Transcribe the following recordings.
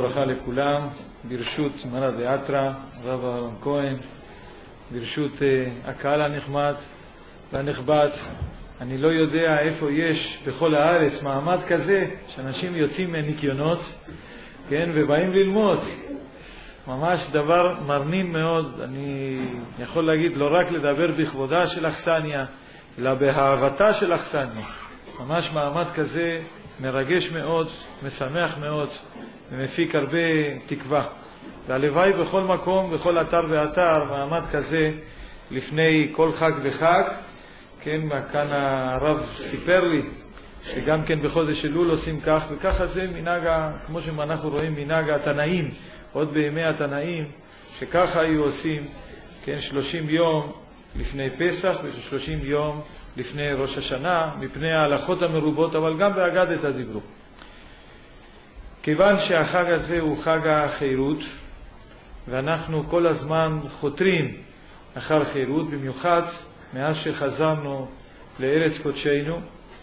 וברכה לכולם, ברשות מרא דאתרא, הרב אהרון כהן, ברשות הקהל הנחמד והנכבד. אני לא יודע איפה יש בכל הארץ מעמד כזה שאנשים יוצאים מניקיונות, כן, ובאים ללמוד. ממש דבר מרנין מאוד. אני יכול להגיד לא רק לדבר בכבודה של אכסניה, אלא באהבתה של אכסניה. ממש מעמד כזה מרגש מאוד, משמח מאוד, ומפיק הרבה תקווה. והלוואי בכל מקום, בכל אתר ואתר, מעמד כזה לפני כל חג וחג. כן, כאן הרב סיפר לי שגם כן בחודש אלול עושים כך, וככה זה מנהג, כמו שאנחנו רואים מנהג התנאים, עוד בימי התנאים, שככה היו עושים, כן, 30 יום לפני פסח ו30 יום לפני ראש השנה, מפני ההלכות המרובות, אבל גם באגדת דיברו. כיוון שהחג הזה הוא חג החירות, ואנחנו כל הזמן חותרים אחר חירות, במיוחד מאז שחזרנו לארץ קודשנו,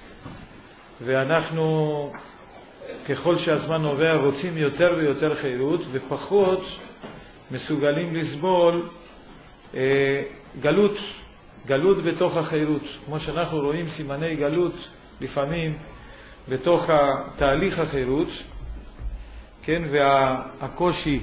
ואנחנו ככל שהזמן עובר רוצים יותר ויותר חירות, ופחות מסוגלים לסבול גלות בתוך החירות. כמו שאנחנו רואים סימני גלות לפעמים בתוך תהליך החירות, כן, והקושי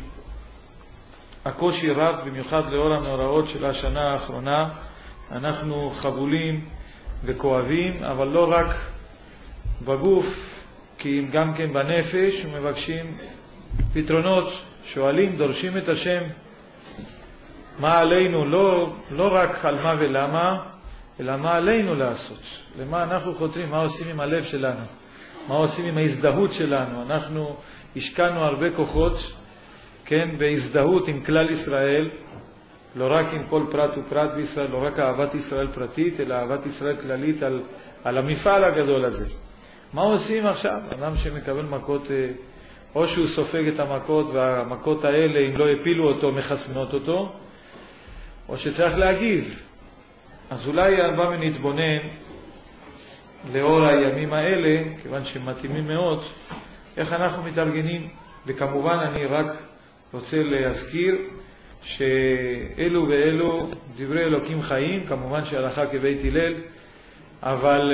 רב, במיוחד לאור המאורעות של השנה האחרונה. אנחנו חבולים וכואבים, אבל לא רק בגוף, כי אם גם כן בנפש, ומבקשים פתרונות, שואלים, דורשים את השם, מה עלינו, לא רק על מה ולמה, אלא מה עלינו לעשות, למה אנחנו חותרים, מה עושים עם הלב שלנו, מה עושים עם ההזדהות שלנו. אנחנו השקענו הרבה כוחות, כן, בהזדהות עם כלל ישראל, לא רק עם כל פרט ופרט בישראל, לא רק אהבת ישראל פרטית, אלא אהבת ישראל כללית על המפעל הגדול הזה. מה עושים עכשיו? אדם שמקבל מכות, או שהוא סופג את המכות, והמכות האלה, אם לא הפילו אותו, מחסנות אותו, או שצריך להגיב. אז אולי הרבה ונתבונן לאור הימים האלה, כיוון שמתאימים מאוד, איך אנחנו מתארגנים. וכמובן אני רק רוצה להזכיר שאלו ואלו דברי אלוקים חיים, כמובן שהלכה כבית הלל, אבל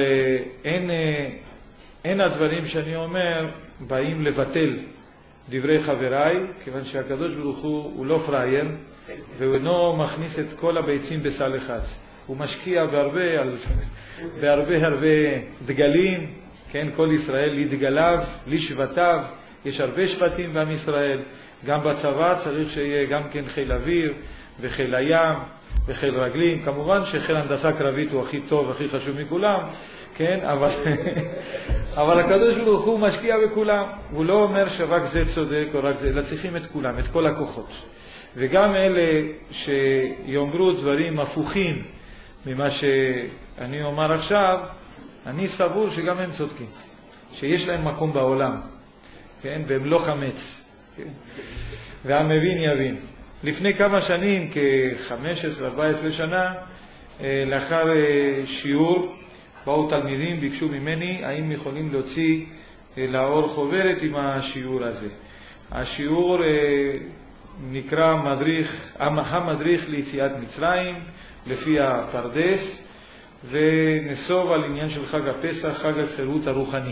אין הדברים שאני אומר באים לבטל דברי חבריי, כיוון שהקדוש ברוך הוא לא פראייר, והוא אינו מכניס את כל הביצים בסל אחד. הוא משקיע בהרבה דגלים, כן, כל ישראל לדגליו, לשבטיו. יש הרבה שבטים בעם ישראל. גם בצבא צריך שיהיה גם כן חיל אוויר וחיל הים וחיל רגלים. כמובן שחיל הנדסה קרבית הוא הכי טוב, הכי חשוב מכולם, כן, אבל הקדוש ברוך הוא משקיע בכולם. הוא לא אומר שרק זה צודק או רק זה, אלא צריכים את כולם, את כל הכוחות. וגם אלה שיאמרו דברים הפוכים ממה שאני אומר עכשיו, אני סבור שגם הם צודקים, שיש להם מקום בעולם, כן, והם לא חמץ, כן? והמבין יבין. לפני כמה שנים, כ-15-14 שנה, לאחר שיעור, באו תלמידים, ביקשו ממני האם יכולים להוציא לאור חוברת עם השיעור הזה. השיעור נקרא המדריך ליציאת מצרים, לפי הפרדס, ונסוב על עניין של חג הפסח, חג החירות הרוחני.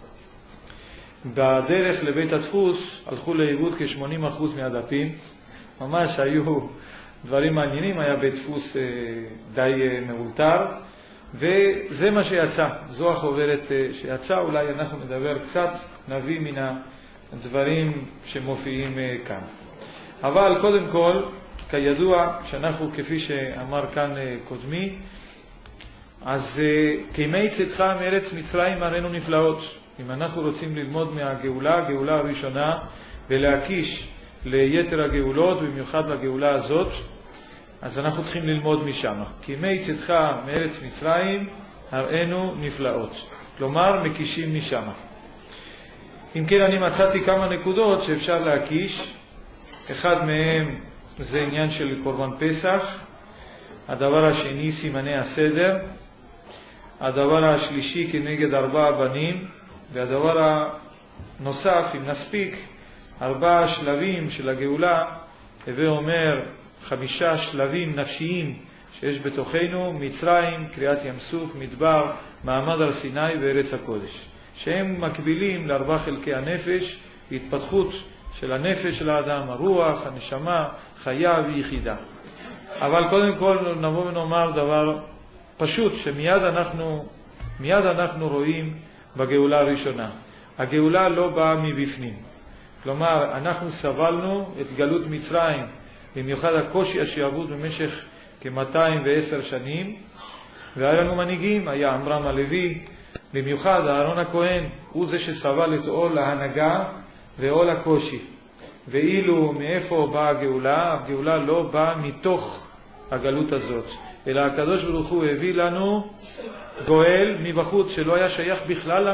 בדרך לבית הדפוס הלכו לאיבוד כ-80% מהדפים, ממש היו דברים מעניינים, היה בית דפוס די מאולתר, וזה מה שיצא, זו החוברת שיצא. אולי אנחנו נדבר קצת, נביא מן הדברים שמופיעים כאן. אבל קודם כל, כידוע שאנחנו, כפי שאמר כאן קודמי, אז כימי צאתך מארץ מצרים הראינו נפלאות. אם אנחנו רוצים ללמוד מהגאולה, הגאולה הראשונה, ולהקיש ליתר הגאולות, במיוחד לגאולה הזאת, אז אנחנו צריכים ללמוד משם. כימי צאתך מארץ מצרים הראינו נפלאות. כלומר, מקישים משם. אם כן, אני מצאתי כמה נקודות שאפשר להקיש. אחד מהם זה עניין של קורבן פסח. הדבר השני, סימני הסדר. הדבר השלישי, כנגד 4 בנים. והדבר הנוסף, אם נספיק, 4 שלבים של הגאולה, הווה אומר 5 שלבים נפשיים שיש בתוכנו, מצרים, קריאת ים סוף, מדבר, מעמד הר סיני וארץ הקודש, שהם מקבילים ל4 חלקי הנפש, התפתחות של הנפש של האדם, הרוח, הנשמה, חיה ויחידה. אבל קודם כל נבוא ונאמר דבר פשוט, שמיד אנחנו רואים בגאולה הראשונה. הגאולה לא באה מבפנים. כלומר, אנחנו סבלנו את גלות מצרים, במיוחד הקושי השעבוד במשך כ-210 שנים, והיה לנו מנהיגים, היה עמרם הלוי, במיוחד אהרון הכהן, הוא זה שסבל את עול ההנהגה ועול הקושי. ואילו מאיפה באה הגאולה? הגאולה לא באה מתוך הגלות הזאת, אלא הקדוש ברוך הוא הביא לנו גואל מבחוץ שלא היה שייך בכלל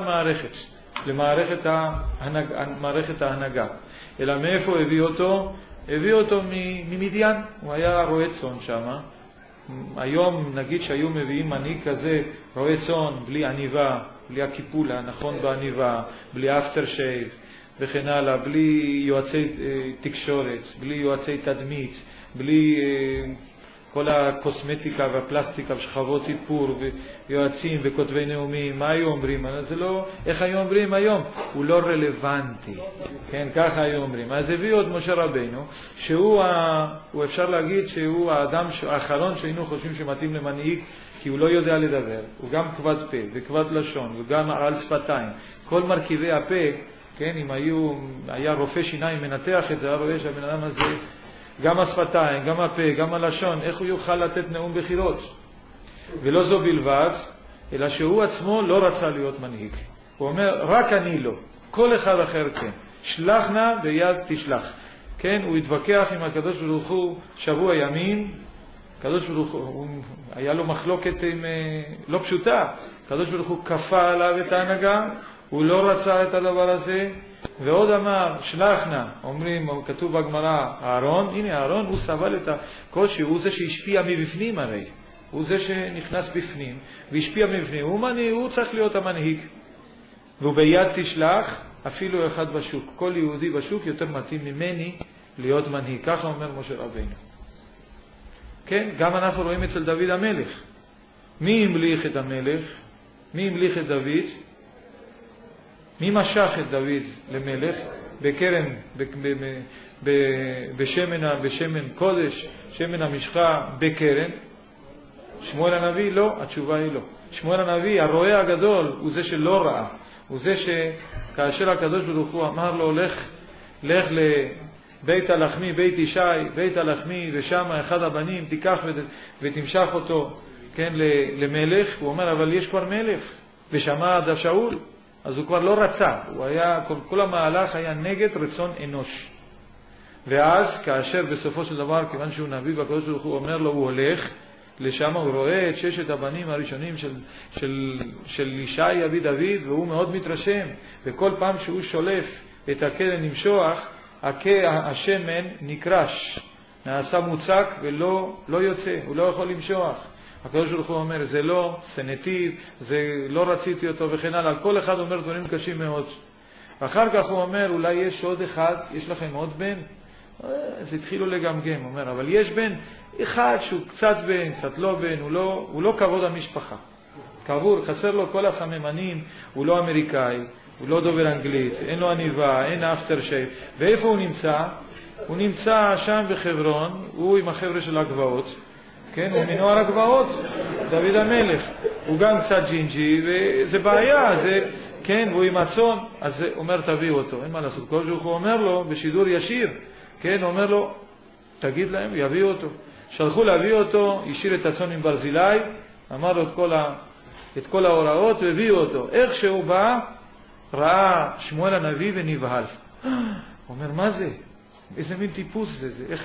למערכת ההנהגה. אלא מאיפה הביא אותו? הביא אותו ממדיין. הוא היה רועה צאן שם. היום נגיד שהיו מביאים מנהיג כזה, רועה צאן, בלי עניבה, בלי הקיפול הנכון בעניבה, בלי אפטר שייב וכן הלאה, בלי יועצי תקשורת, בלי יועצי תדמית, בלי כל הקוסמטיקה והפלסטיקה ושכבות איפור ויועצים וכותבי נאומים. מה היו אומרים? זה לא, איך היו אומרים היום? הוא לא רלוונטי. כן, ככה היו אומרים. אז הביאו את משה רבינו, שהוא אפשר להגיד שהוא האדם האחרון שהיינו חושבים שמתאים למנהיג, כי הוא לא יודע לדבר. הוא גם כבד פה וכבד לשון וגם על שפתיים. כל מרכיבי הפה, כן, אם היה רופא שיניים מנתח את זה, היה רואה שהבן אדם הזה, גם השפתיים, גם הפה, גם הלשון, איך הוא יוכל לתת נאום בחירות? ולא זו בלבד, אלא שהוא עצמו לא רצה להיות מנהיג. הוא אומר, רק אני לא, כל אחד אחר כן. שלח נא ביד תשלח. כן, הוא התווכח עם הקדוש ברוך הוא שבוע ימים. הקדוש ברוך הוא, היה לו מחלוקת לא פשוטה. הקדוש ברוך הוא כפה עליו את ההנהגה, הוא לא רצה את הדבר הזה, ועוד אמר, שלח נא, אומרים, כתוב בגמרא, אהרון, הנה אהרון, הוא סבל את הקושי, הוא זה שהשפיע מבפנים הרי, הוא זה שנכנס בפנים, והשפיע מבפנים, הוא צריך להיות המנהיג, והוא ביד תשלח, אפילו אחד בשוק, כל יהודי בשוק יותר מתאים ממני להיות מנהיג, ככה אומר משה רבינו. כן, גם אנחנו רואים אצל דוד המלך, מי המליך את המלך? מי המליך את דוד? מי משך את דוד למלך? בקרן, בשמן קודש, שמן המשחה בקרן. שמואל הנביא לא, התשובה היא לא. שמואל הנביא, הרועה הגדול, הוא זה שלא ראה. הוא זה שכאשר הקדוש ברוך הוא אמר לו, לך לבית הלחמי, בית ישי, בית הלחמי, ושם אחד הבנים תיקח ותמשך אותו, כן, למלך. הוא אומר, אבל יש כבר מלך, ושמע עד שאול. אז הוא כבר לא רצה, הוא היה, כל המהלך היה נגד רצון אנוש. ואז כאשר בסופו של דבר, כיוון שהוא נביא והקדוש ברוך הוא אומר לו, הוא הולך לשם, הוא רואה את 6 הבנים הראשונים של ישי אבי דוד, והוא מאוד מתרשם, וכל פעם שהוא שולף את הקרן למשוח, השמן נקרש, נעשה מוצק ולא יוצא, הוא לא יכול למשוח. הקדוש ברוך הוא אומר, זה לא סנטיב, זה לא רציתי אותו וכן הלאה. כל אחד אומר דברים קשים מאוד. ואחר כך הוא אומר, אולי יש עוד אחד, יש לכם עוד בן? אז התחילו לגמגם, הוא אומר, אבל יש בן אחד שהוא קצת בן, קצת לא בן, הוא לא כבוד המשפחה. כבוד, חסר לו כל הסממנים, הוא לא אמריקאי, הוא לא דובר אנגלית, אין לו עניבה, אין אפטר שייב. ואיפה הוא נמצא? הוא נמצא שם בחברון, הוא עם החבר'ה של הגבעות. כן, הוא מנוער הגבעות, דוד המלך. הוא גם קצת ג'ינג'י, וזה בעיה, כן, והוא עם הצאן, אז אומר, תביאו אותו. אין מה לעשות, כל שהוא אומר לו, בשידור ישיר, כן, אומר לו, תגיד להם, יביאו אותו. שלחו להביא אותו, השאיר את הצאן עם ברזילי, אמר לו את כל ההוראות, והביאו אותו. איך שהוא בא, ראה שמואל הנביא ונבהל. הוא אומר, מה זה? איזה מין טיפוס זה? איך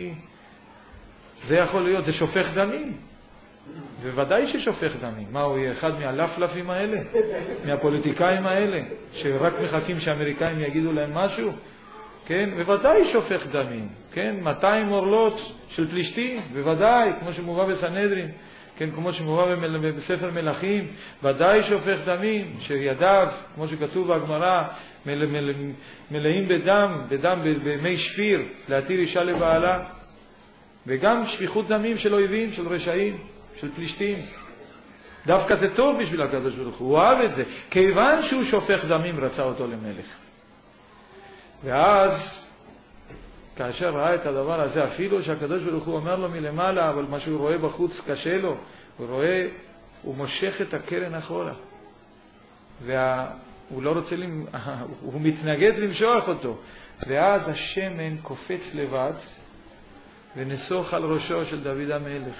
זה יכול להיות, זה שופך דמים. וודאי ששופך דמים. מה, הוא יהיה אחד מהלפלפים האלה? מהפוליטיקאים האלה? שרק מחכים שהאמריקאים יגידו להם משהו? כן? וודאי שופך דמים. כן? 200 אורלות של פלישתים, בוודאי, כמו שמובא בסנהדרין. כן, כמו שמובא בספר מלכים, ודאי שופך דמים, שידיו, כמו שכתוב בהגמרא, מלאים בדם במי שפיר, להתיר אישה לבעלה, וגם שפיכות דמים של אויבים, של רשעים, של פלישתים. דווקא זה טוב בשביל הקדוש ברוך הוא, הוא אהב את זה, כיוון שהוא שופך דמים רצה אותו למלך. ואז כאשר ראה את הדבר הזה, אפילו שהקדוש ברוך הוא אומר לו מלמעלה, אבל מה שהוא רואה בחוץ קשה לו, הוא מושך את הקרן אחורה, והוא לא רוצה, הוא מתנגד למשוח אותו, ואז השמן קופץ לבד ונסוך על ראשו של דוד המלך.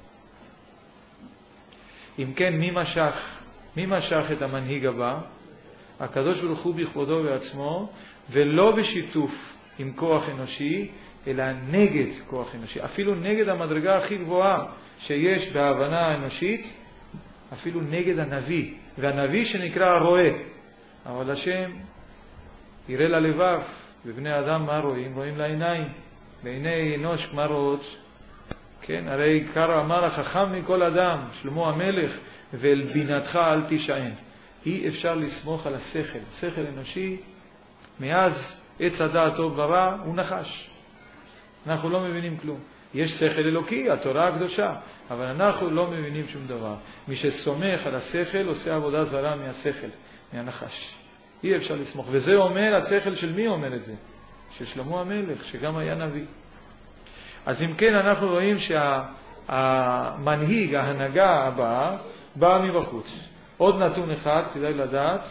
אם כן, מי משך את המנהיג הבא? הקדוש ברוך הוא בכבודו בעצמו, ולא בשיתוף עם כוח אנושי, אלא נגד כוח אנושי, אפילו נגד המדרגה הכי גבוהה שיש בהבנה האנושית, אפילו נגד הנביא, והנביא שנקרא הרואה. אבל השם יראה ללבב, בבני אדם מה רואים? רואים לעיניים, בעיני אנוש מה רואות? כן, הרי קרא אמר החכם מכל אדם, שלמה המלך, ואל בינתך אל תשען. אי אפשר לסמוך על השכל, שכל אנושי, מאז עץ הדעת טוב ורע, הוא נחש. אנחנו לא מבינים כלום. יש שכל אלוקי, התורה הקדושה, אבל אנחנו לא מבינים שום דבר. מי שסומך על השכל עושה עבודה זרה מהשכל, מהנחש. אי אפשר לסמוך. וזה אומר, השכל של מי אומר את זה? של שלמה המלך, שגם היה נביא. אז אם כן, אנחנו רואים שהמנהיג, ההנהגה הבאה, באה מבחוץ. עוד נתון אחד, כדאי לדעת,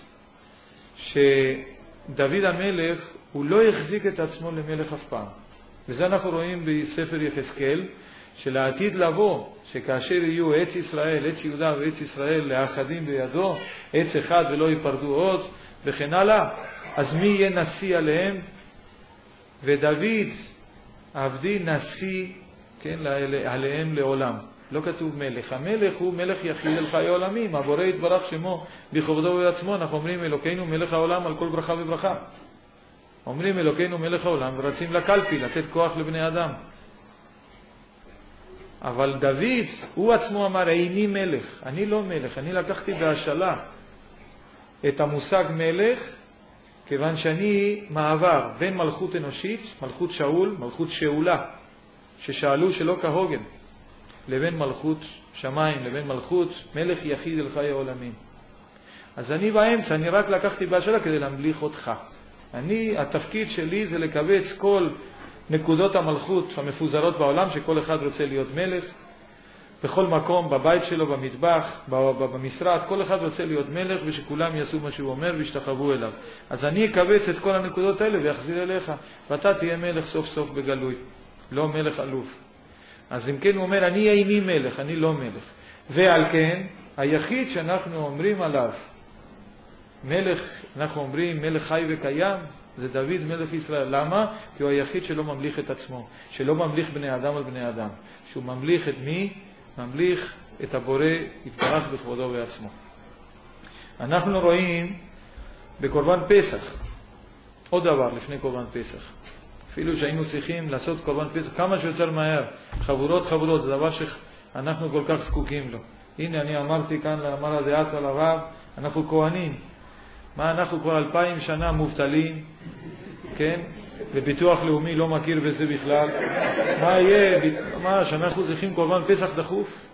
שדוד המלך, הוא לא החזיק את עצמו למלך אף פעם. וזה אנחנו רואים בספר יחזקאל, שלעתיד לבוא, שכאשר יהיו עץ ישראל, עץ יהודה ועץ ישראל לאחדים בידו, עץ אחד ולא ייפרדו עוד, וכן הלאה, אז מי יהיה נשיא עליהם? ודוד עבדי נשיא, כן, עליהם לעולם. לא כתוב מלך. המלך הוא מלך יחיד על חיי עולמים, הבורא יתברך שמו בכבודו ובעצמו. אנחנו אומרים אלוקינו מלך העולם על כל ברכה וברכה. אומרים אלוקינו מלך העולם ורצים לקלפי לתת כוח לבני אדם. אבל דוד, הוא עצמו אמר, איני מלך, אני לא מלך, אני לקחתי בהשאלה את המושג מלך, כיוון שאני מעבר בין מלכות אנושית, מלכות שאול, מלכות שאולה, ששאלו שלא כהוגן, לבין מלכות שמיים, לבין מלכות מלך יחיד אל חיי העולמים. אז אני באמצע, אני רק לקחתי בהשאלה כדי להמליך אותך. התפקיד שלי זה לקבץ כל נקודות המלכות המפוזרות בעולם, שכל אחד רוצה להיות מלך, בכל מקום, בבית שלו, במטבח, במשרד, כל אחד רוצה להיות מלך, ושכולם יעשו מה שהוא אומר וישתחוו אליו. אז אני אקבץ את כל הנקודות האלה ויחזיר אליך, ואתה תהיה מלך סוף סוף בגלוי, לא מלך אלוף. אז אם כן הוא אומר, אני איני מלך, אני לא מלך. ועל כן, היחיד שאנחנו אומרים עליו, מלך, אנחנו אומרים מלך חי וקיים, זה דוד מלך ישראל. למה? כי הוא היחיד שלא ממליך את עצמו, שלא ממליך בני אדם על בני אדם. שהוא ממליך את מי? ממליך את הבורא יתברך בכבודו בעצמו. אנחנו רואים בקורבן פסח, עוד דבר לפני קורבן פסח. אפילו שהיינו צריכים לעשות קורבן פסח כמה שיותר מהר, חבורות, זה דבר שאנחנו כל כך זקוקים לו. הנה אני אמרתי כאן לאמר הדעת על הרב, אנחנו כהנים. מה אנחנו כבר 2000 שנה מובטלים, כן? וביטוח לאומי לא מכיר בזה בכלל. מה יהיה? מה, שאנחנו צריכים קורבן פסח דחוף?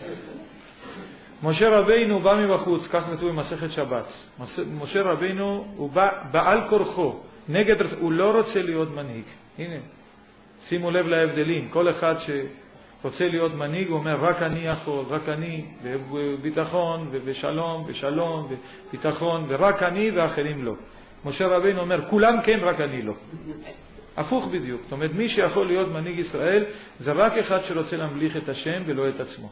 משה רבינו בא מבחוץ, כך כתוב במסכת שבת. משה רבינו הוא בא בעל כורחו, הוא לא רוצה להיות מנהיג. הנה, שימו לב להבדלים. כל אחד שרוצה להיות מנהיג הוא אומר, רק אני יכול, רק אני, בביטחון ובשלום, בשלום, בביטחון, ורק אני ואחרים לא. משה רבינו אומר, כולם כן, רק אני לא. הפוך בדיוק. זאת אומרת, מי שיכול להיות מנהיג ישראל, זה רק אחד שרוצה להמליך את השם ולא את עצמו.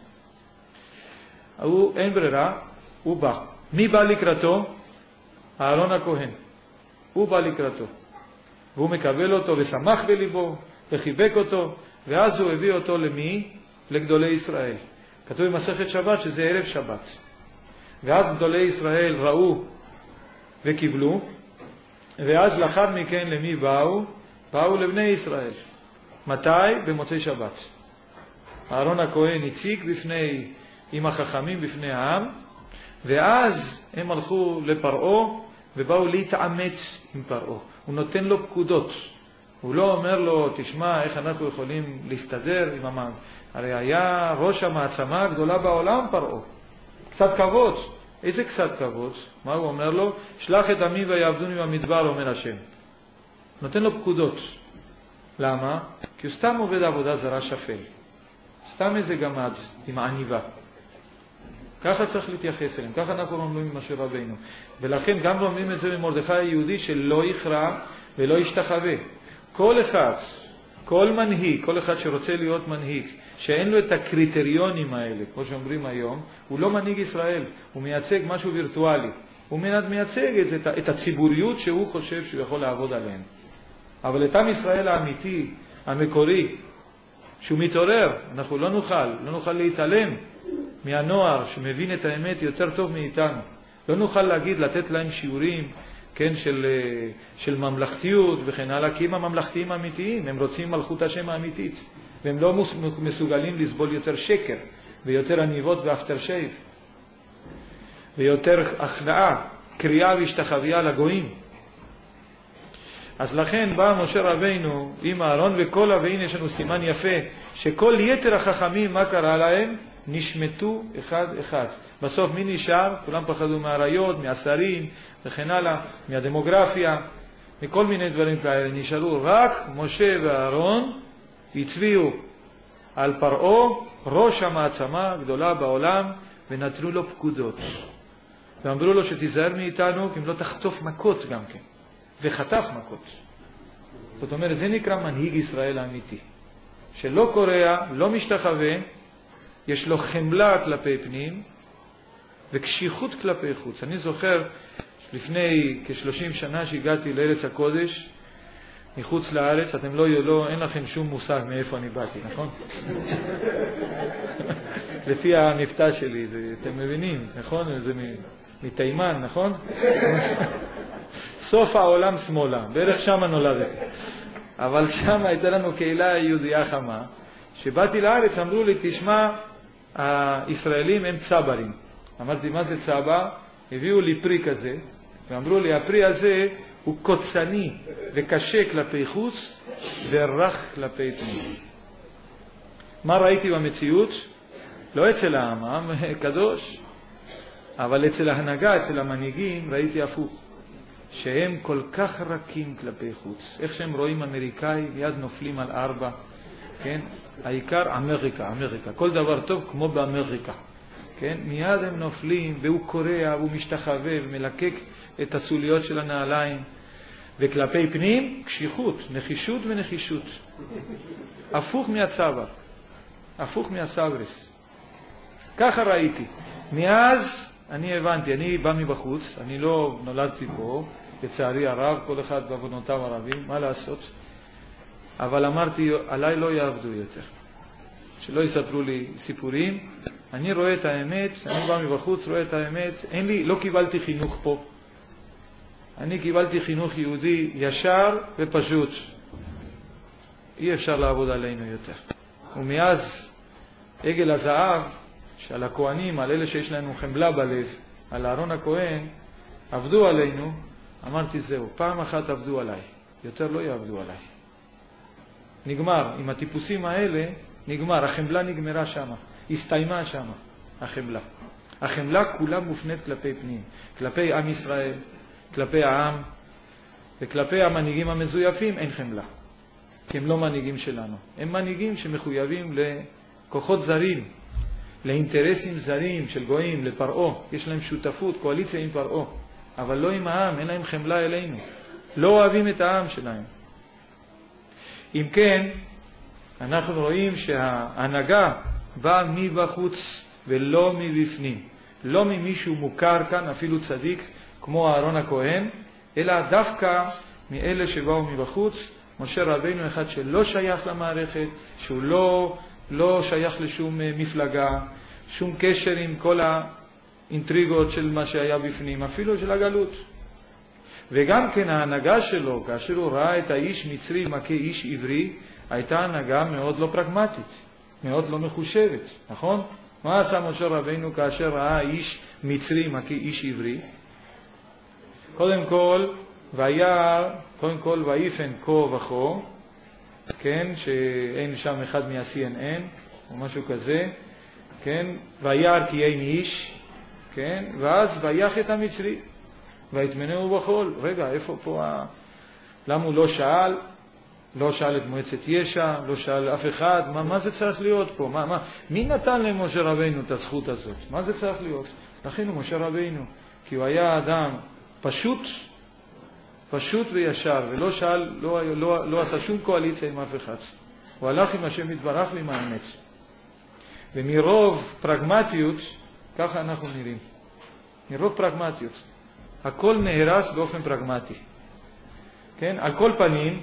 אין ברירה, הוא בא. מי בא לקראתו? אהרון הכהן. הוא בא לקראתו. והוא מקבל אותו ושמח בליבו, וחיבק אותו, ואז הוא הביא אותו למי? לגדולי ישראל. כתוב במסכת שבת שזה ערב שבת. ואז גדולי ישראל ראו וקיבלו, ואז לאחר מכן למי באו? באו לבני ישראל. מתי? במוצאי שבת. אהרון הכהן הציג עם החכמים בפני העם, ואז הם הלכו לפרעה ובאו להתעמת עם פרעה. הוא נותן לו פקודות. הוא לא אומר לו, תשמע, איך אנחנו יכולים להסתדר עם המעם. הרי היה ראש המעצמה הגדולה בעולם פרעה. קצת כבוד. איזה קצת כבוד? מה הוא אומר לו? שלח את עמי ויעבדוני במדבר, אומר השם. נותן לו פקודות. למה? כי הוא סתם עובד עבודה זרה שפל. סתם איזה גמד עם עניבה. ככה צריך להתייחס אליהם, ככה אנחנו לומדים ממשה רבינו. ולכן גם לומדים את זה ממרדכי היהודי שלא יכרע ולא ישתחווה. כל אחד, כל מנהיג, כל אחד שרוצה להיות מנהיג, שאין לו את הקריטריונים האלה, כמו שאומרים היום, הוא לא מנהיג ישראל, הוא מייצג משהו וירטואלי. הוא מייצג את הציבוריות שהוא חושב שהוא יכול לעבוד עליהם. אבל את עם ישראל האמיתי, המקורי, שהוא מתעורר, אנחנו לא נוכל להתעלם מהנוער שמבין את האמת יותר טוב מאיתנו. לא נוכל לתת להם שיעורים, כן, של ממלכתיות וכן הלאה, כי הם הממלכתיים האמיתיים, הם רוצים מלכות השם האמיתית, והם לא מסוגלים לסבול יותר שקר, ויותר עניבות ואפטר שייב, ויותר הכנעה, קריאה והשתחוויה לגויים. אז לכן בא משה רבינו עם אהרון וכל והנה יש לנו סימן יפה, שכל יתר החכמים, מה קרה להם? נשמטו אחד אחד. בסוף מי נשאר? כולם פחדו מהעריות, מהשרים וכן הלאה, מהדמוגרפיה, מכל מיני דברים כאלה. נשארו רק משה ואהרון, הצביעו על פרעה, ראש המעצמה הגדולה בעולם, ונתנו לו פקודות. ואמרו לו שתיזהר מאיתנו, כי אם לא תחטוף מכות גם כן. וחטף מכות. זאת אומרת, זה נקרא מנהיג ישראל האמיתי. שלא קורא, לא משתחווה, יש לו חמלה כלפי פנים, וקשיחות כלפי חוץ. אני זוכר, לפני כ-30 שנה שהגעתי לארץ הקודש, מחוץ לארץ, אתם אין לכם שום מושג מאיפה אני באתי, נכון? לפי המבטא שלי, אתם מבינים, נכון? זה מתימן, נכון? סוף העולם שמאלה, בערך שם נולדתי. אבל שם הייתה לנו קהילה יהודיה חמה, שבאתי לארץ, אמרו לי, תשמע, הישראלים הם צברים. אמרתי, מה זה צבר? הביאו לי פרי כזה, ואמרו לי, הפרי הזה הוא קוצני וקשה כלפי חוץ ורך כלפי פנים. מה ראיתי במציאות? לא אצל העם קדוש, אבל אצל ההנהגה, אצל המנהיגים, ראיתי הפוך. שהם כל כך רכים כלפי חוץ. איך שהם רואים אמריקאי, מיד נופלים על 4. כן? העיקר אמריקה. כל דבר טוב כמו באמריקה. כן? מיד הם נופלים, והוא קורא, והוא משתחווה, ומלקק את הסוליות של הנעליים. וכלפי פנים, קשיחות, נחישות ונחישות. הפוך מהצבר. הפוך מהסברס. ככה ראיתי. מאז אני הבנתי, אני בא מבחוץ, אני לא נולדתי פה, לצערי הרב, כל אחד בעוונותיו הרבים, מה לעשות? אבל אמרתי, עליי לא יעבדו יותר. שלא יספרו לי סיפורים. אני רואה את האמת, אני בא מבחוץ, רואה את האמת. לא קיבלתי חינוך פה. אני קיבלתי חינוך יהודי ישר ופשוט. אי אפשר לעבוד עלינו יותר. ומאז עגל הזהב, שעל הכהנים, על אלה שיש לנו חמלה בלב, על אהרון הכהן, עבדו עלינו, אמרתי זהו, פעם אחת עבדו עליי, יותר לא יעבדו עליי. נגמר, עם הטיפוסים האלה, נגמר, החמלה נגמרה שמה, הסתיימה שמה, החמלה. החמלה כולה מופנית כלפי פנים, כלפי עם ישראל, כלפי העם, וכלפי המנהיגים המזויפים אין חמלה, כי הם לא מנהיגים שלנו. הם מנהיגים שמחויבים לכוחות זרים, לאינטרסים זרים של גויים, לפרעה. יש להם שותפות, קואליציה עם פרעה, אבל לא עם העם, אין להם חמלה אלינו. לא אוהבים את העם שלהם. אם כן, אנחנו רואים שההנהגה באה מבחוץ ולא מבפנים. לא ממישהו מוכר כאן, אפילו צדיק, כמו אהרון הכהן, אלא דווקא מאלה שבאו מבחוץ. משה רבינו אחד שלא שייך למערכת, שהוא לא שייך לשום מפלגה, שום קשר עם כל האינטריגות של מה שהיה בפנים, אפילו של הגלות. וגם כן ההנהגה שלו, כאשר הוא ראה את האיש מצרי מכה איש עברי, הייתה הנהגה מאוד לא פרגמטית, מאוד לא מחושבת, נכון? מה עשה משה רבינו כאשר ראה איש מצרי מכה איש עברי? קודם כל ויפן כה וכה, כן, שאין שם אחד מה-CNN או משהו כזה, כן, וירא כי אין איש, כן, ואז ויך את המצרי ויטמנהו בחול. רגע, איפה פה למה הוא לא שאל את מועצת ישע, לא שאל אף אחד, מה זה צריך להיות פה? מי נתן למשה רבינו את הזכות הזאת? מה זה צריך להיות? לכן הוא משה רבינו, כי הוא היה אדם פשוט וישר, ולא שאל, לא עשה שום קואליציה עם אף אחד. הוא הלך עם השם יתברך ועם האמת. ומרוב פרגמטיות, ככה אנחנו נראים. מרוב פרגמטיות. הכל נהרס באופן פרגמטי. כן? על כל פנים,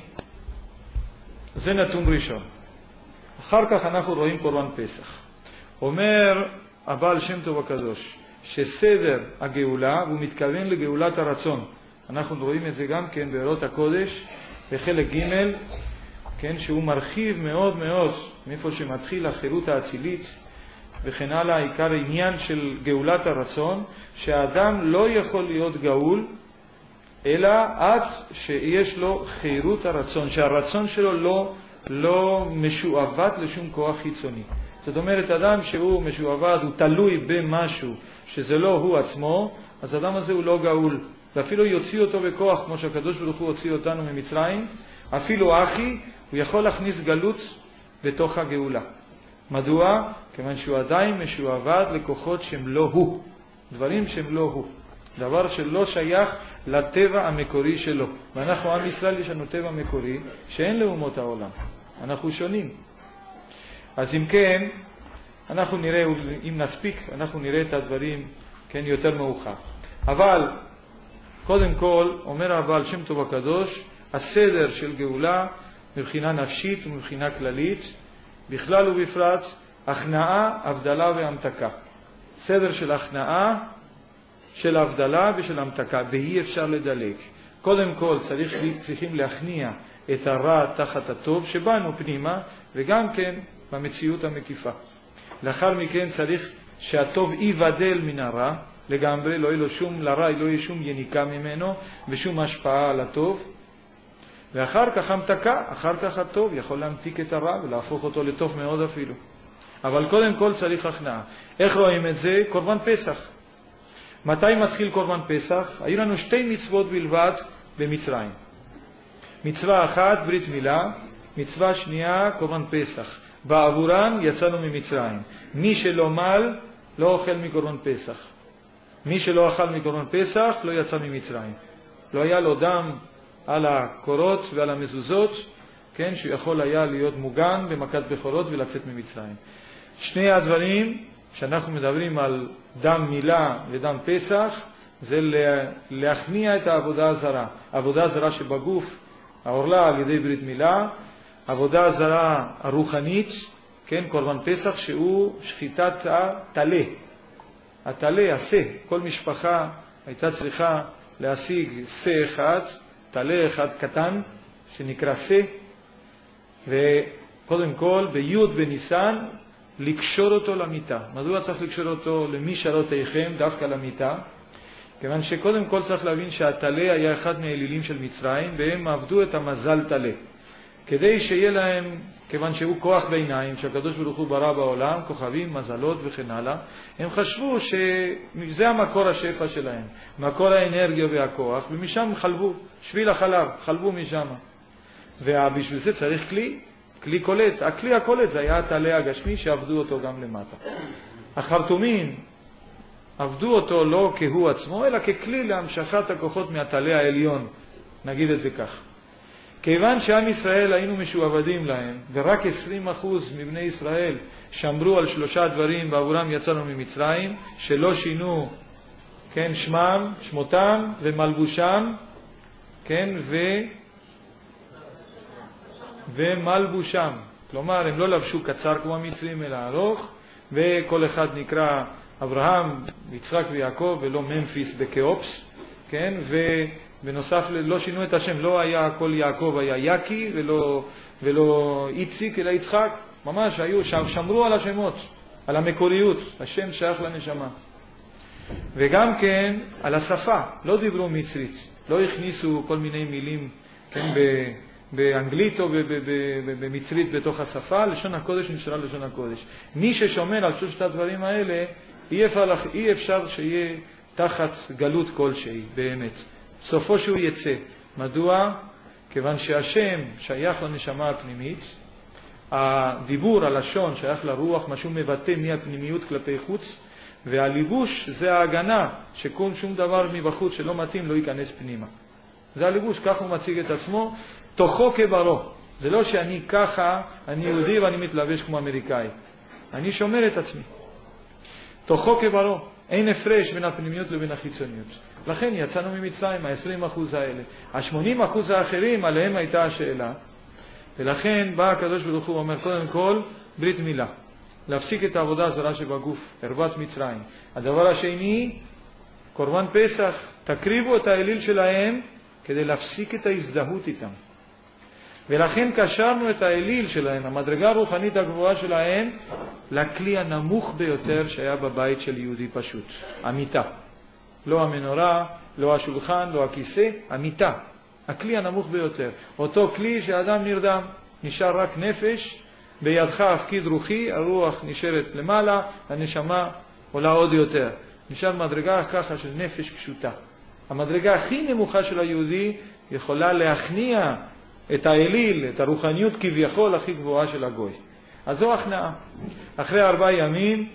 זה נתון ראשון. אחר כך אנחנו רואים קורבן פסח. אומר הבעל שם טוב הקדוש, שסדר הגאולה, הוא מתכוון לגאולת הרצון. אנחנו רואים את זה גם כן באורות הקודש, בחלק ג', כן, שהוא מרחיב מאוד מאוד, מאיפה שמתחיל החירות האצילית, וכן הלאה, עיקר העניין של גאולת הרצון, שהאדם לא יכול להיות גאול, אלא עד שיש לו חירות הרצון, שהרצון שלו לא משועבד לשום כוח חיצוני. זאת אומרת, אדם שהוא משועבד, הוא תלוי במשהו שזה לא הוא עצמו, אז האדם הזה הוא לא גאול. ואפילו יוציא אותו בכוח, כמו שהקדוש ברוך הוא הוציא אותנו ממצרים, אפילו אחי, הוא יכול להכניס גלות בתוך הגאולה. מדוע? כיוון שהוא עדיין משועבד לכוחות שהם לא הוא. דברים שהם לא הוא. דבר שלא שייך לטבע המקורי שלו. ואנחנו, עם ישראל, יש לנו טבע מקורי שאין לאומות העולם. אנחנו שונים. אז אם כן, אנחנו נראה, אם נספיק, אנחנו נראה את הדברים, כן, יותר מאוחר. אבל, קודם כל, אומר הבעל שם טוב הקדוש, הסדר של גאולה מבחינה נפשית ומבחינה כללית, בכלל ובפרט, הכנעה, הבדלה והמתקה. סדר של הכנעה, של הבדלה ושל המתקה, בהי אפשר לדלק. קודם כל צריכים להכניע את הרע תחת הטוב שבאנו פנימה, וגם כן במציאות המקיפה. לאחר מכן צריך שהטוב ייבדל מן הרע, לגמרי, לא יהיה לו שום לרע, לא יהיה שום יניקה ממנו ושום השפעה על הטוב. ואחר כך המתקה, אחר כך הטוב יכול להמתיק את הרע ולהפוך אותו לטוב מאוד אפילו. אבל קודם כל צריך הכנעה. איך רואים את זה? קורבן פסח. מתי מתחיל קורבן פסח? היו לנו 2 מצוות בלבד במצרים. מצווה אחת, ברית מילה, מצווה שנייה, קורבן פסח. בעבורן יצאנו ממצרים. מי שלא מל, לא אוכל מקורבן פסח. מי שלא אכל מקורבן פסח, לא יצא ממצרים. לא היה לו דם על הקורות ועל המזוזות, כן, שהוא יכול היה להיות מוגן במכת בכורות ולצאת ממצרים. שני הדברים שאנחנו מדברים על דם מילה ודם פסח, זה להכניע את העבודה הזרה. העבודה הזרה שבגוף, העורלה על ידי ברית מילה, עבודה הזרה הרוחנית, כן, קורבן פסח שהוא שחיטת התלה. התלה, השה, כל משפחה הייתה צריכה להשיג שה אחד, תלה אחד קטן, שנקרא שה, וקודם כל בי' בניסן לקשור אותו למיטה. מדוע צריך לקשור אותו למשאלותיכם, דווקא למיטה? כיוון שקודם כל צריך להבין שהתלה היה אחד מהאלילים של מצרים, והם עבדו את המזל תלה. כדי שיהיה להם, כיוון שהוא כוח בעיניים, שהקדוש ברוך הוא ברא בעולם, כוכבים, מזלות וכן הלאה, הם חשבו שזה המקור השפע שלהם, מקור האנרגיה והכוח, ומשם חלבו, שביל החלב, חלבו משם. ובשביל זה צריך כלי קולט. הכלי הקולט זה היה התלה הגשמי שעבדו אותו גם למטה. החרטומים עבדו אותו לא כהוא עצמו, אלא ככלי להמשכת הכוחות מהתלה העליון, נגיד את זה כך. כיוון שעם ישראל היינו משועבדים להם, ורק 20% מבני ישראל שמרו על 3 דברים ועבורם יצאנו ממצרים, שלא שינו, כן, שמותם ומלבושם, כן, ומלבושם. כלומר, הם לא לבשו קצר כמו המצרים, אלא ארוך, וכל אחד נקרא אברהם, יצחק ויעקב, ולא ממפיס בקאופס, כן, ובנוסף לא שינו את השם, לא היה הכל יעקב, היה יקי, ולא איציק, אלא יצחק, ממש שמרו על השמות, על המקוריות, השם שייך לנשמה. וגם כן על השפה, לא דיברו מצרית, לא הכניסו כל מיני מילים, כן, באנגלית או במצרית בתוך השפה, לשון הקודש נשארה לשון הקודש. מי ששומר על שלושת הדברים האלה, אי אפשר שיהיה תחת גלות כלשהי, באמת. סופו שהוא יצא. מדוע? כיוון שהשם שייך לנשמה הפנימית, הדיבור, הלשון שייך לרוח, משהו מבטא מהפנימיות כלפי חוץ, והליבוש זה ההגנה, שום דבר מבחוץ שלא מתאים לא ייכנס פנימה. זה הליבוש, כך הוא מציג את עצמו, תוכו כברו. זה לא שאני ככה, אני יהודי ואני מתלבש כמו אמריקאי. אני שומר את עצמי. תוכו כברו. אין הפרש בין הפנימיות לבין החיצוניות. לכן יצאנו ממצרים, ה-20% האלה. ה-80% האחרים, עליהם הייתה השאלה. ולכן בא הקדוש ברוך הוא ואומר, קודם כל, ברית מילה. להפסיק את העבודה הזרה שבגוף, ערוות מצרים. הדבר השני, קורבן פסח, תקריבו את האליל שלהם כדי להפסיק את ההזדהות איתם. ולכן קשרנו את האליל שלהם, המדרגה הרוחנית הגבוהה שלהם, לכלי הנמוך ביותר שהיה בבית של יהודי פשוט, המיטה. לא המנורה, לא השולחן, לא הכיסא, המיטה. הכלי הנמוך ביותר. אותו כלי שאדם נרדם, נשאר רק נפש, בידך הפקיד רוחי, הרוח נשארת למעלה, הנשמה עולה עוד יותר. נשאר מדרגה ככה של נפש פשוטה. המדרגה הכי נמוכה של היהודי יכולה להכניע את האליל, את הרוחניות כביכול הכי גבוהה של הגוי. אז זו הכנעה. אחרי 4 ימים,